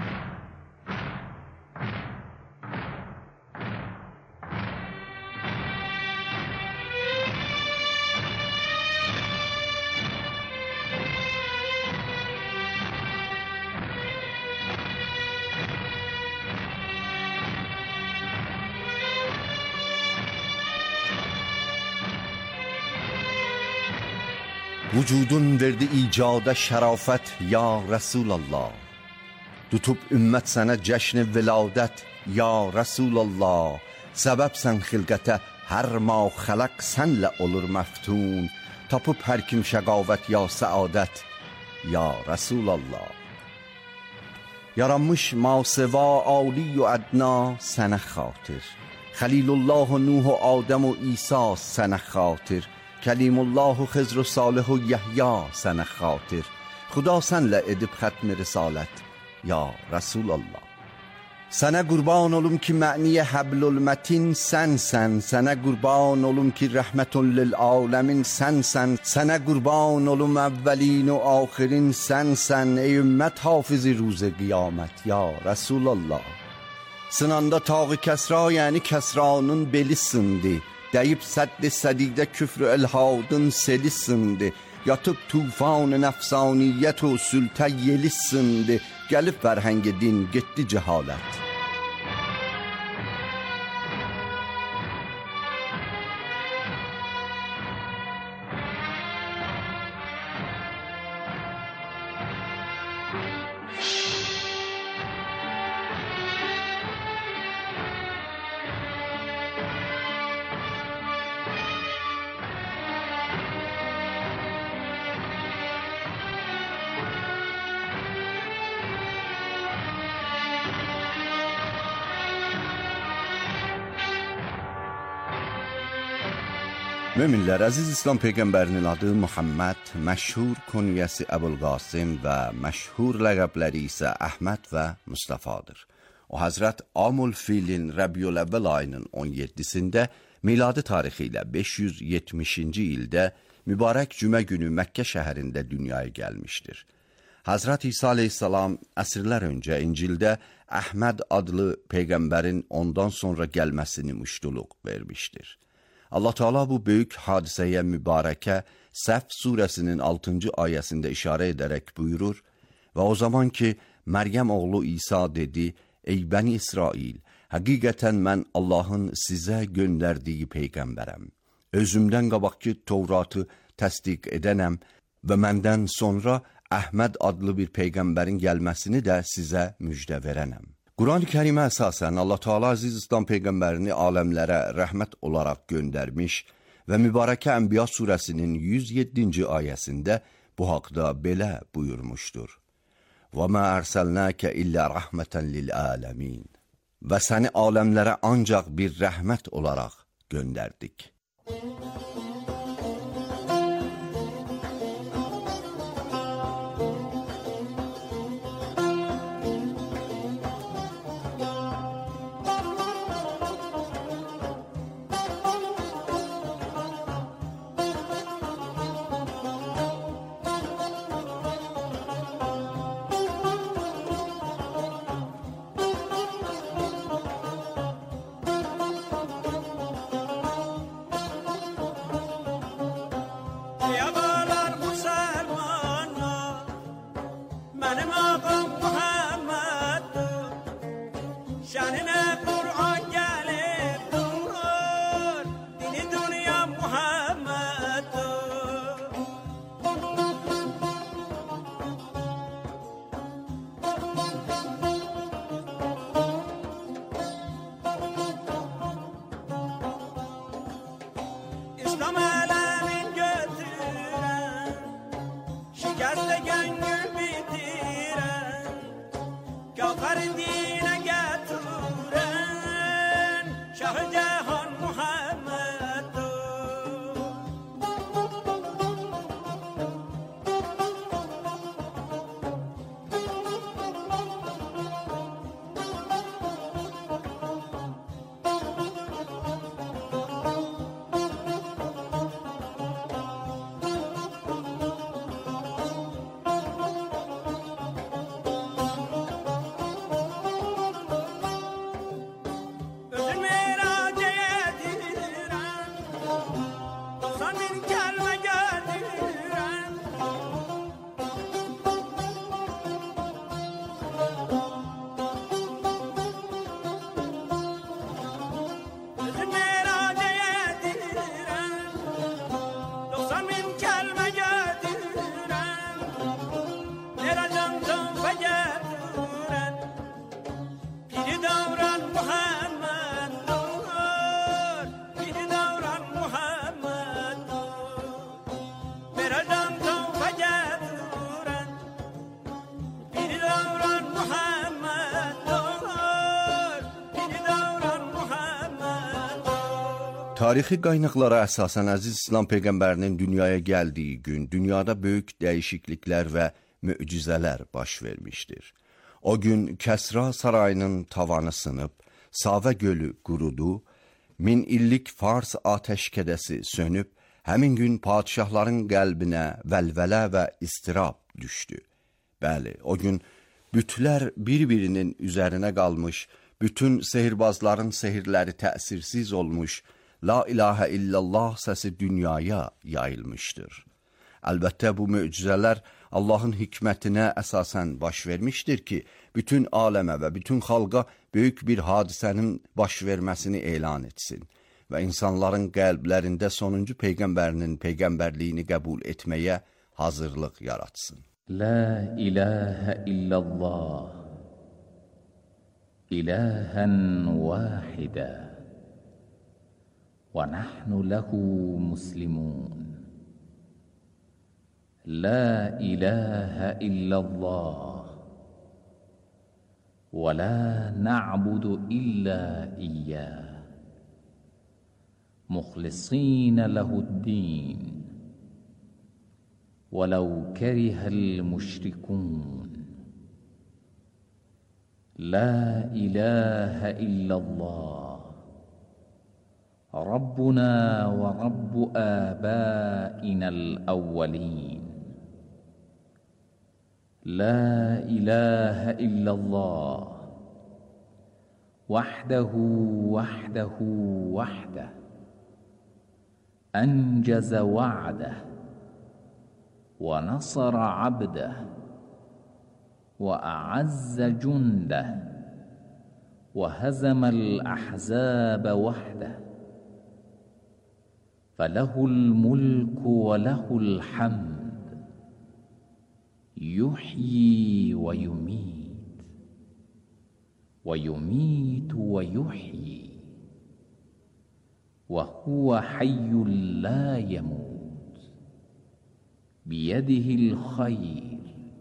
Vücudun verdi icada şərafət, ya Rəsulallah. Tutub ümmət sənə cəşn-i viladət, ya Rəsulallah. Səbəbsən xilqətə, hər ma xələq sənlə olur məftun. Tapıb hər kim şəqavət, ya səadət, ya Rəsulallah. Yaranmış masıva ali و ədna sənə xatir. خلیل الله و نوح و آدم و عیسی سن خاطر، کلیم الله و خضر و صالح و یحیی سن خاطر. خدا سن لعدب ختم رسالت یا رسول الله. سنه قربان olum ki معنی حبل المتین سن سنه قربان olum ki رحمت للعالمین سن سنه قربان olum اولین و آخرین سن ای ümmet حافظی روز قیامت یا رسول الله. Sınanda tağı Kesra yani Kesra'nın beli sındı. Deyip seddi sedide küfrü elhadın seli sındı. Yatıp tufan-ı nefsaniyet o sülte yeli sındı. Gelip verhenge din gitti cehalet. Möminlər, əziz İslam Peyğəmbərinin adı Muhammed, məşhur kunyəsi Əbulqasım və məşhur ləqəbləri isə Əhməd və Mustafadır. O Həzrət Amul Filin Rəbiyül Əvvəl ayının 17-sində miladi tarixi ilə 570-ci ildə mübarək cümə günü Məkkə şəhərində dünyaya gəlmişdir. Həzrət İsa aleyhissalam əsrlər öncə İncildə Əhməd adlı Peyğəmbərin ondan sonra gəlməsini müştuluq vermişdir. Allah Teala bu böyük hadisəyə mübarəkə Səf surəsinin 6-cı ayəsində işarə edərək buyurur və o zaman ki, Məryəm oğlu İsa dedi, ey bəni İsrail, həqiqətən mən Allahın sizə göndərdiyi Peyğəmbərəm. Özümdən qabaqki Tevratı təsdiq edənəm və məndən sonra Əhməd adlı bir Peyğəmbərin gəlməsini də sizə müjdə verənəm. Quran-ı Kərimə əsasən Allah Teala əziz İslam Peyğəmbərini aləmlərə rəhmət olaraq göndərmiş və mübarəkə Ənbiya surəsinin 107-ci ayəsində bu haqda belə buyurmuşdur. وَمَا أَرْسَلْنَاكَ إِلَّا رَحْمَةً لِلْعَالَمِينَ Və səni aləmlərə ancaq bir rəhmət olaraq göndərdik. Tarixi qaynaqlara əsasən Əziz İslam Peyğəmbərinin dünyaya gəldiyi gün dünyada böyük dəyişikliklər və möcüzələr baş vermişdir. O gün Kəsra sarayının tavanı sınıb, Savə gölü qurudu, 1000 illik Fars atəşkədəsi sönüb, həmin gün padişahların qəlbinə vəlvələ və istirab düşdü. Bəli, o gün bütlər bir-birinin üzərinə qalmış, bütün sehirbazların sehirləri təsirsiz olmuş, La ilahə illallah səsi dünyaya yayılmışdır. Əlbəttə bu möcüzələr Allahın hikmətinə əsasən baş vermişdir ki, bütün aləmə və bütün xalqa böyük bir hadisənin baş verməsini elan etsin və insanların qəlblərində sonuncu Peyğəmbərinin Peyğəmbərliyini qəbul etməyə hazırlıq yaratsın. La ilahə illallah, ilahən vahidə. ونحن له مسلمون لا إله إلا الله ولا نعبد إلا إياه مخلصين له الدين ولو كره المشركون لا إله إلا الله ربنا ورب آبائنا الأولين لا إله إلا الله وحده وحده وحده أنجز وعده ونصر عبده وأعز جنده وهزم الأحزاب وحده فله الملك وله الحمد يحيي ويميت ويميت ويحيي وهو حي لا يموت بيده الخير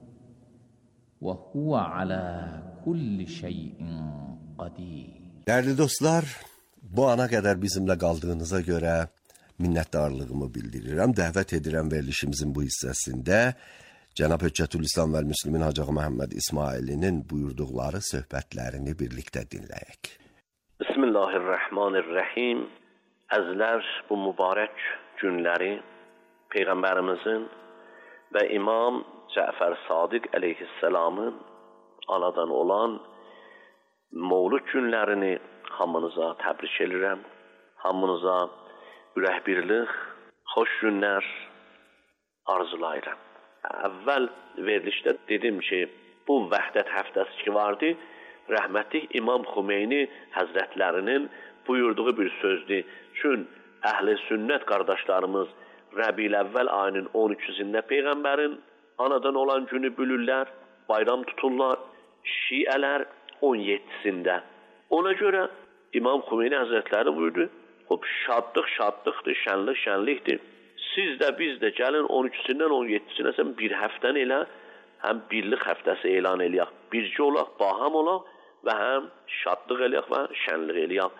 وهو على كل شيء قدير. Değerli dostlar, bu ana qədər bizimlə qaldığınıza görə minnətdarlığımı bildirirəm. Dəvət edirəm verilişimizin bu hissəsində Cənab Höccətülislam və Müslimin Hacı Məhəmməd İsmailinin buyurduqları söhbətlərini birlikdə dinləyək. Bismillahirrahmanirrahim. Əzlər bu mübarək günləri Peyğəmbərimizin və İmam Cəfər Sadiq əleyhisselamın anadan olan Mövlud günlərini hamınıza təbrik edirəm. Hamınıza ürək birlik, xoş günlər arzulayıram. Əvvəl verilişdə dedim ki, bu vəhdət həftəsi ki vardı, rəhmətli İmam Xümeyni Həzrətlərinin buyurduğu bir sözdür. Çün əhl-i sünnət qardaşlarımız Rəbi'l əvvəl ayının 13-sində Peyğəmbərin anadan olan günü bilirlər, bayram tuturlar. Şiələr 17-sində. Ona görə İmam Xümeyni Həzrətləri buyurdu, şadlıq şadlıqdır, şənlik şənlikdir. Siz də biz də gəlin 13-sündən 17-sinə bir həftən elə, həm birlik həftəsi elan eləyək. Bircə olaq, baham olaq və həm şadlıq eləyək və şənlik eləyək.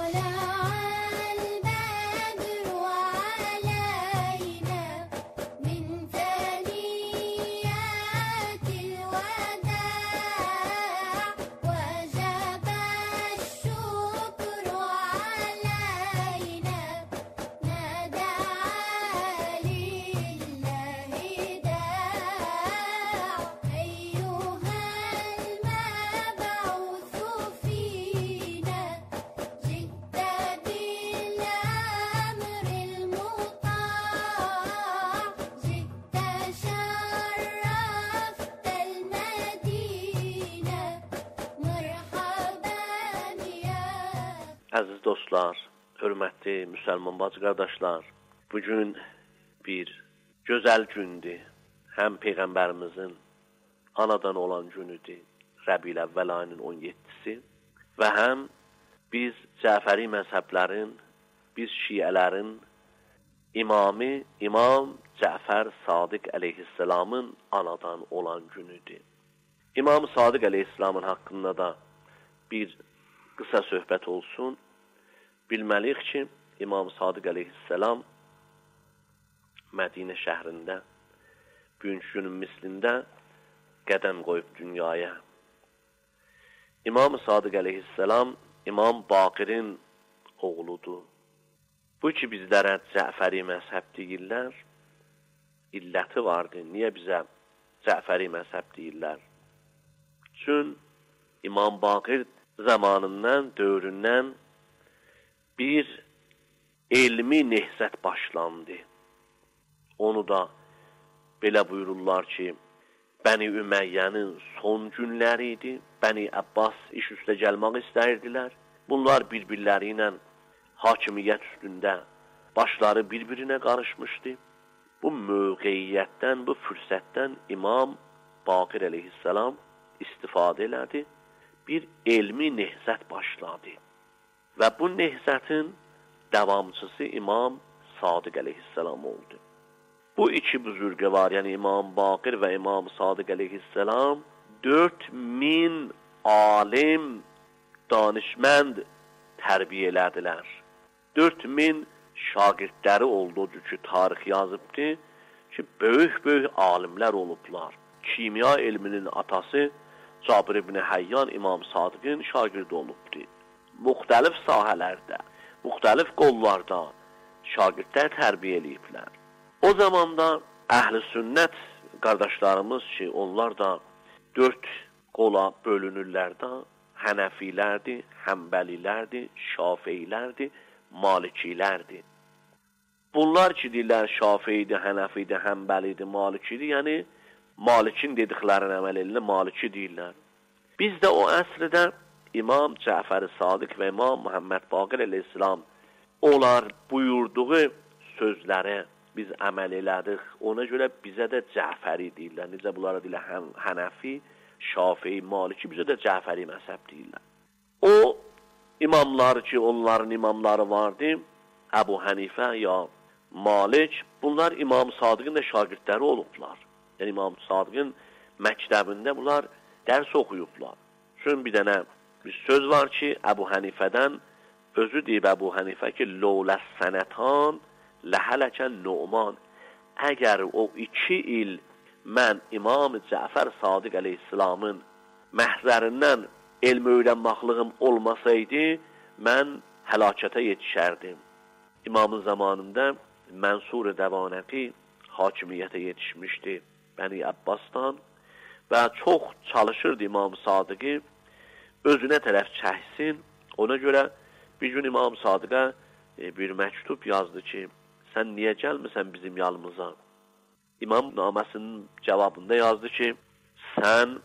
Əziz dostlar, hörmətli müsəlman bacı qardaşlar, bugün bir gözəl gündür. Həm Peyğəmbərimizin anadan olan günüdür, Rəbi'l əvvəl ayının 17-si və həm biz Cəfəri məzhəblərin, biz şiələrin imamı İmam Cəfər Sadiq əleyhisselamın anadan olan günüdür. İmam Sadiq əleyhisselamın haqqında da bir qısa söhbət olsun. Bilməliyik ki, İmam Sadiq əleyhissalam Mədinə şəhrində bugünkü günün mislində qədəm qoyub dünyaya. İmam Sadiq əleyhissalam İmam Baqirin oğludur. Bu ki bizlərə Cəfəri məzhəb deyirlər, illəti vardır. Niyə bizə Cəfəri məzhəb deyirlər? Çün İmam Baqir zamanından, dövründən bir elmi nehzət başlandı. Onu da belə buyururlar ki, Bəni Üməyyənin son günləri idi. Bəni Abbas iş üstə gəlmək istəyirdilər. Bunlar bir-birləri ilə hakimiyyət üstündə başları bir-birinə qarışmışdı. Bu mövqeyiyyətdən, bu fürsətdən İmam Baqir əleyhissalam istifadə elədi. Bir elmi nehzət başladı. Və bu nehzətin davamçısı İmam Sadiq əleyhissalam oldu. Bu iki büzürgə var, yəni İmam Baqir və İmam Sadiq əleyhissalam 4000 alim, danışmənd tərbiyə elədilər. 4000 şagirdləri oldu ki, tarix yazıbdı ki, böyük alimlər olublar. Kimya elminin atası Cabir ibn Həyyan İmam Sadiqin şagirdi olubdu. Müxtəlif sahələrdə, müxtəlif qollarda şagirdlər tərbiyə eləyiblər. O zamanda əhl-i sünnət qardaşlarımız ki, onlar da 4 qola bölünürlər də, Hənəfilərdir, Həmbəlilərdir, Şafiilərdir, Malikilərdir. Bunlar ki, deyirlər Şafiidir, Hənəfidir, Həmbəlidir, Malikidir, yəni Malikin dediklərini əməl elinə Maliki deyirlər. Biz də o əsrdə İmam Cəfər Sadiq və İmam Muhammed Baqir əleyhissalam onlar buyurduğu sözlərə biz əməl elədik. Ona görə bizə də Cəfəri deyirlər. Necə bunlara deyirlər Hənəfi, Şafii, Maliki, bizə də Cəfəri məzhəb deyirlər. O imamlar ki, onların imamları vardı, Əbu Hənifə ya Malik, bunlar İmam Sadiqin də şagirdləri olublar. Yəni İmam Sadiqin məktəbində bunlar dərs oxuyublar. Çünki bir dənə bir söz var ki, Əbu Hənifədən özü deyib Əbu Hənifə ki, Lowləs sənətan ləhələkən Nu'man. Əgər o 2 il mən İmam Cəfər Sadiq əleyhissalamın məhzərindən elm öyrənməxlığım olmasaydı, mən həlakətə yetişərdim. İmamın zamanında Mənsur Dəvanəqi hakimiyyətə yetişmişdi Bəni Abbasdan və çox çalışırdı İmam Sadiqi özünə tərəf çəksin. Ona görə bir gün İmam Sadiqə bir məktub yazdı ki, sən niyə gəlmirsən bizim yanımıza? İmam naməsinin cavabında yazdı ki, sən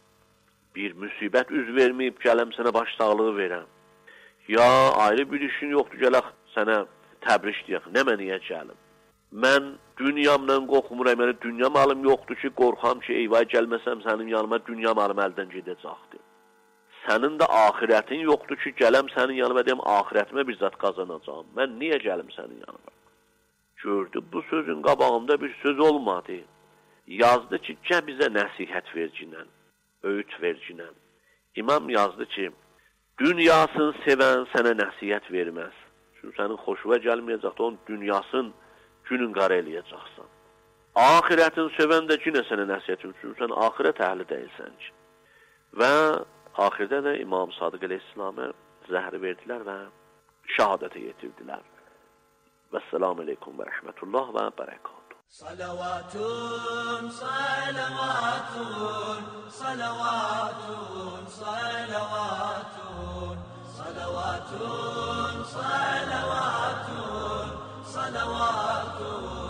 bir müsibət üz verməyib gələm sənə baş sağlığı verəm. Ya ayrı bir işin yoxdur, gələk sənə təbrik deyək, nə mən niyə gəlim? Mən dünyamla qorxmuram, yəni dünya malım yoxdur ki, qorxam ki, eyvay gəlməsəm sənin yanıma dünya malım əldən gedəcəkdir. Sənin də ahirətin yoxdur ki, gələm sənin yanıma deyəm, ahirətimə bir zat qazanacağım. Mən niyə gəlim sənin yanıma? Gördü, bu sözün qabağında bir söz olmadı. Yazdı ki, gəl bizə nəsihət vercinən, öğüt vercinən. İmam yazdı ki, dünyasını sevən sənə nəsihət verməz. Çünki sənin xoşuna gəlməyəcəkdir, onun dünyasını günün qara eləyəcəksən. Ahirətin sevən də günə sənə nəsihət üçün, çünki sən ahirət əhli deyilsən ki. Və axirdə də İmam Sadiq əleyhissalamə zəhri verdilər və şəhadətə yetirdilər. Vəssalamu aleykum və rəhmətullah və bərəkatuhu. Salavatun, salavatun, salavatun, salavatun, salavatun, salavatun, salavatun,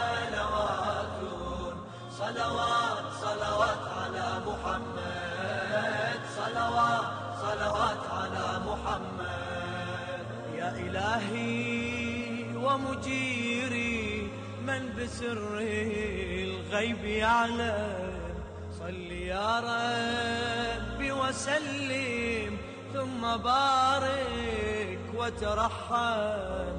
salavatun, salavat, salavat ala Muhammed, salavat, salavat ala Muhammed. Ya ilahi ومجيري من بسر الغيب يعلم صل يا ربي وسلم ثم بارك وترحم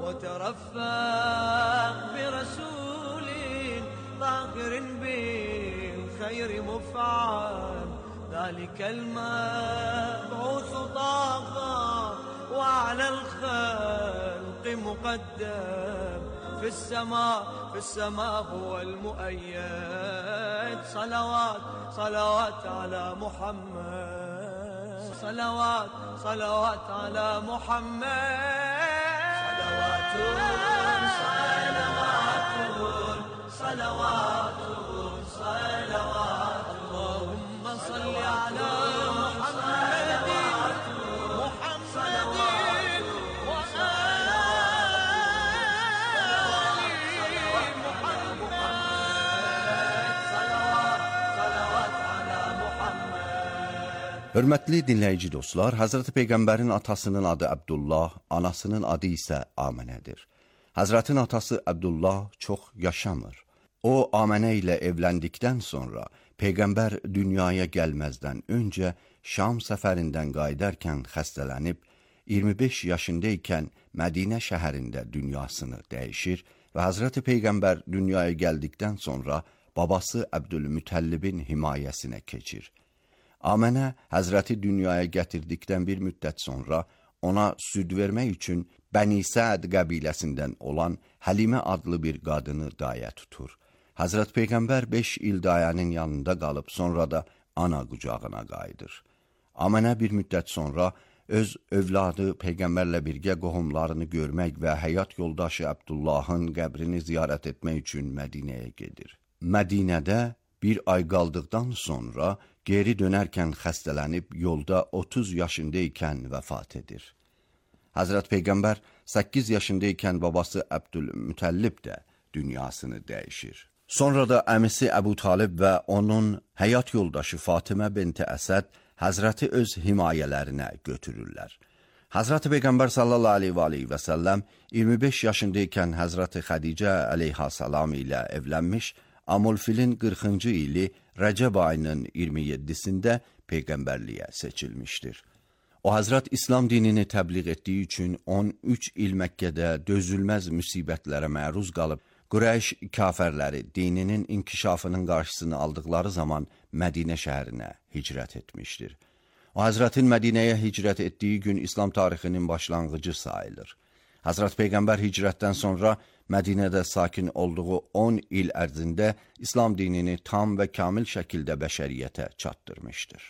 وترفق برسول ظاهر بالخير مفعم ذلك المبعوث طاغى وعلى الخلق مقدم في السماء هو المؤيد صلوات على محمد صلوات على محمد صلوات اللهم صل على محمد Hörmətli dinləyici dostlar, Həzrəti Peyğəmbərin atasının adı Əbdullah, anasının adı isə Aminədir. Həzrətin atası Əbdullah çox yaşamır. O, Aminə ilə evləndikdən sonra Peyğəmbər dünyaya gəlməzdən öncə Şam səfərindən qayıdarkən xəstələnib, 25 yaşındaykən Mədinə şəhərində dünyasını dəyişir və Həzrəti Peyğəmbər dünyaya gəldikdən sonra babası Əbdülmütəllibin himayəsinə keçir. Aminə Həzrəti dünyaya gətirdikdən bir müddət sonra ona süd vermək üçün Bəni Səd qəbiləsindən olan Həlimə adlı bir qadını dayə tutur. Həzrət Peyğəmbər 5 il dayənin yanında qalıb, sonra da ana qucağına qayıdır. Aminə bir müddət sonra öz övladı Peyğəmbərlə birgə qohumlarını görmək və həyat yoldaşı Əbdullahın qəbrini ziyarət etmək üçün Mədinəyə gedir. Mədinədə bir ay qaldıqdan sonra geri dönərkən xəstələnib yolda 30 yaşındaykən vəfat edir. Həzrət Peyğəmbər 8 yaşındaykən babası Əbdülmütəllib də dünyasını dəyişir. Sonra da əmisi Əbu Talib və onun həyat yoldaşı Fatimə binti Əsəd Həzrəti öz himayələrinə götürürlər. Həzrəti Peyğəmbər sallallahu aleyhi və səlləm 25 yaşındaykən Həzrəti Xədicə əleyhissalam ilə evlənmiş, Amulfilin 40-cı ili Rəcəb ayının 27-sində Peyğəmbərliyə seçilmişdir. O, Həzrət İslam dinini təbliğ etdiyi üçün 13 il Məkkədə dözülməz müsibətlərə məruz qalıb, Qureyş kafirləri dininin inkişafının qarşısını aldıqları zaman Mədinə şəhərinə hicrət etmişdir. O, Həzrətin Mədinəyə hicrət etdiyi gün İslam tarixinin başlanğıcı sayılır. Həzrət Peyğəmbər hicrətdən sonra Mədinədə sakin olduğu 10 il ərzində İslam dinini tam və kamil şəkildə bəşəriyyətə çatdırmışdır.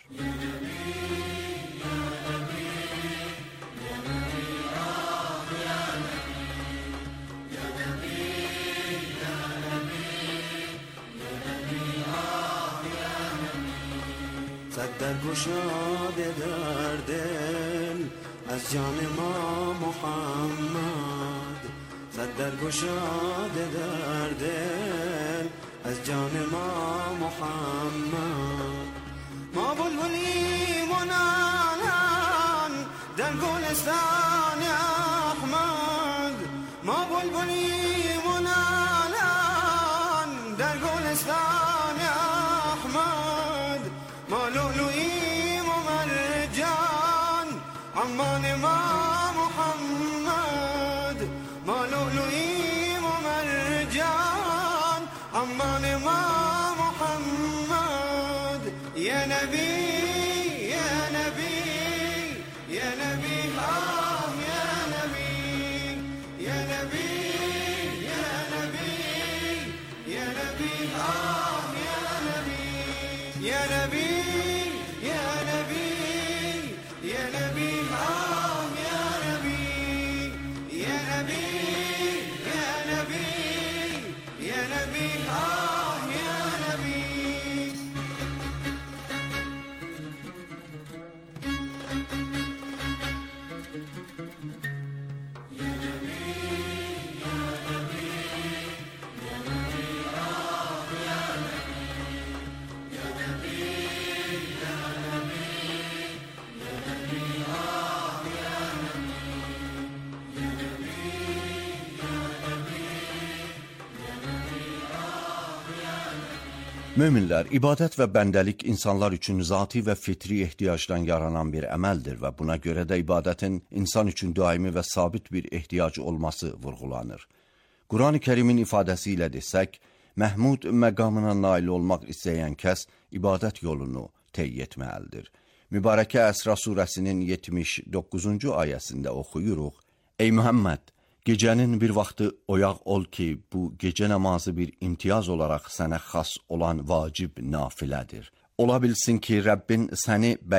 صدر گشاد در دل از جان ما محمد صدر گشاد در دل از جان ما محمد ما بلبلیم و نالان در گلستان احمد ما بلبلیم و نالان در گلستان احمد ما لؤلؤیم و مرجان عمان ما محمد ما لؤلؤیم و مرجان عمان ما محمد یا نبی یا نبی یا نبی آه یا نبی یا نبی یا نبی یا نبی آه یا نبی یا نبی یا نبی یا نبی آه یا نبی یا نبی یا نبی یا نبی آه یا نبی Möminlər, ibadət və bəndəlik insanlar üçün zati və fitri ehtiyacdan yaranan bir əməldir və buna görə də ibadətin insan üçün daimi və sabit bir ehtiyac olması vurğulanır. Quran-ı Kərimin ifadəsi ilə desək, Məhmud məqamına nail olmaq istəyən kəs ibadət yolunu təy etməlidir. Mübarəkə Əsra surəsinin 79-cu ayəsində oxuyuruq, Ey Muhammed, Gecənin bir vaxtı oyaq ol ki, bu gecə namazı bir imtiyaz olaraq sənə xas olan vacib nafilədir. Ola bilsin ki, Rəbbin səni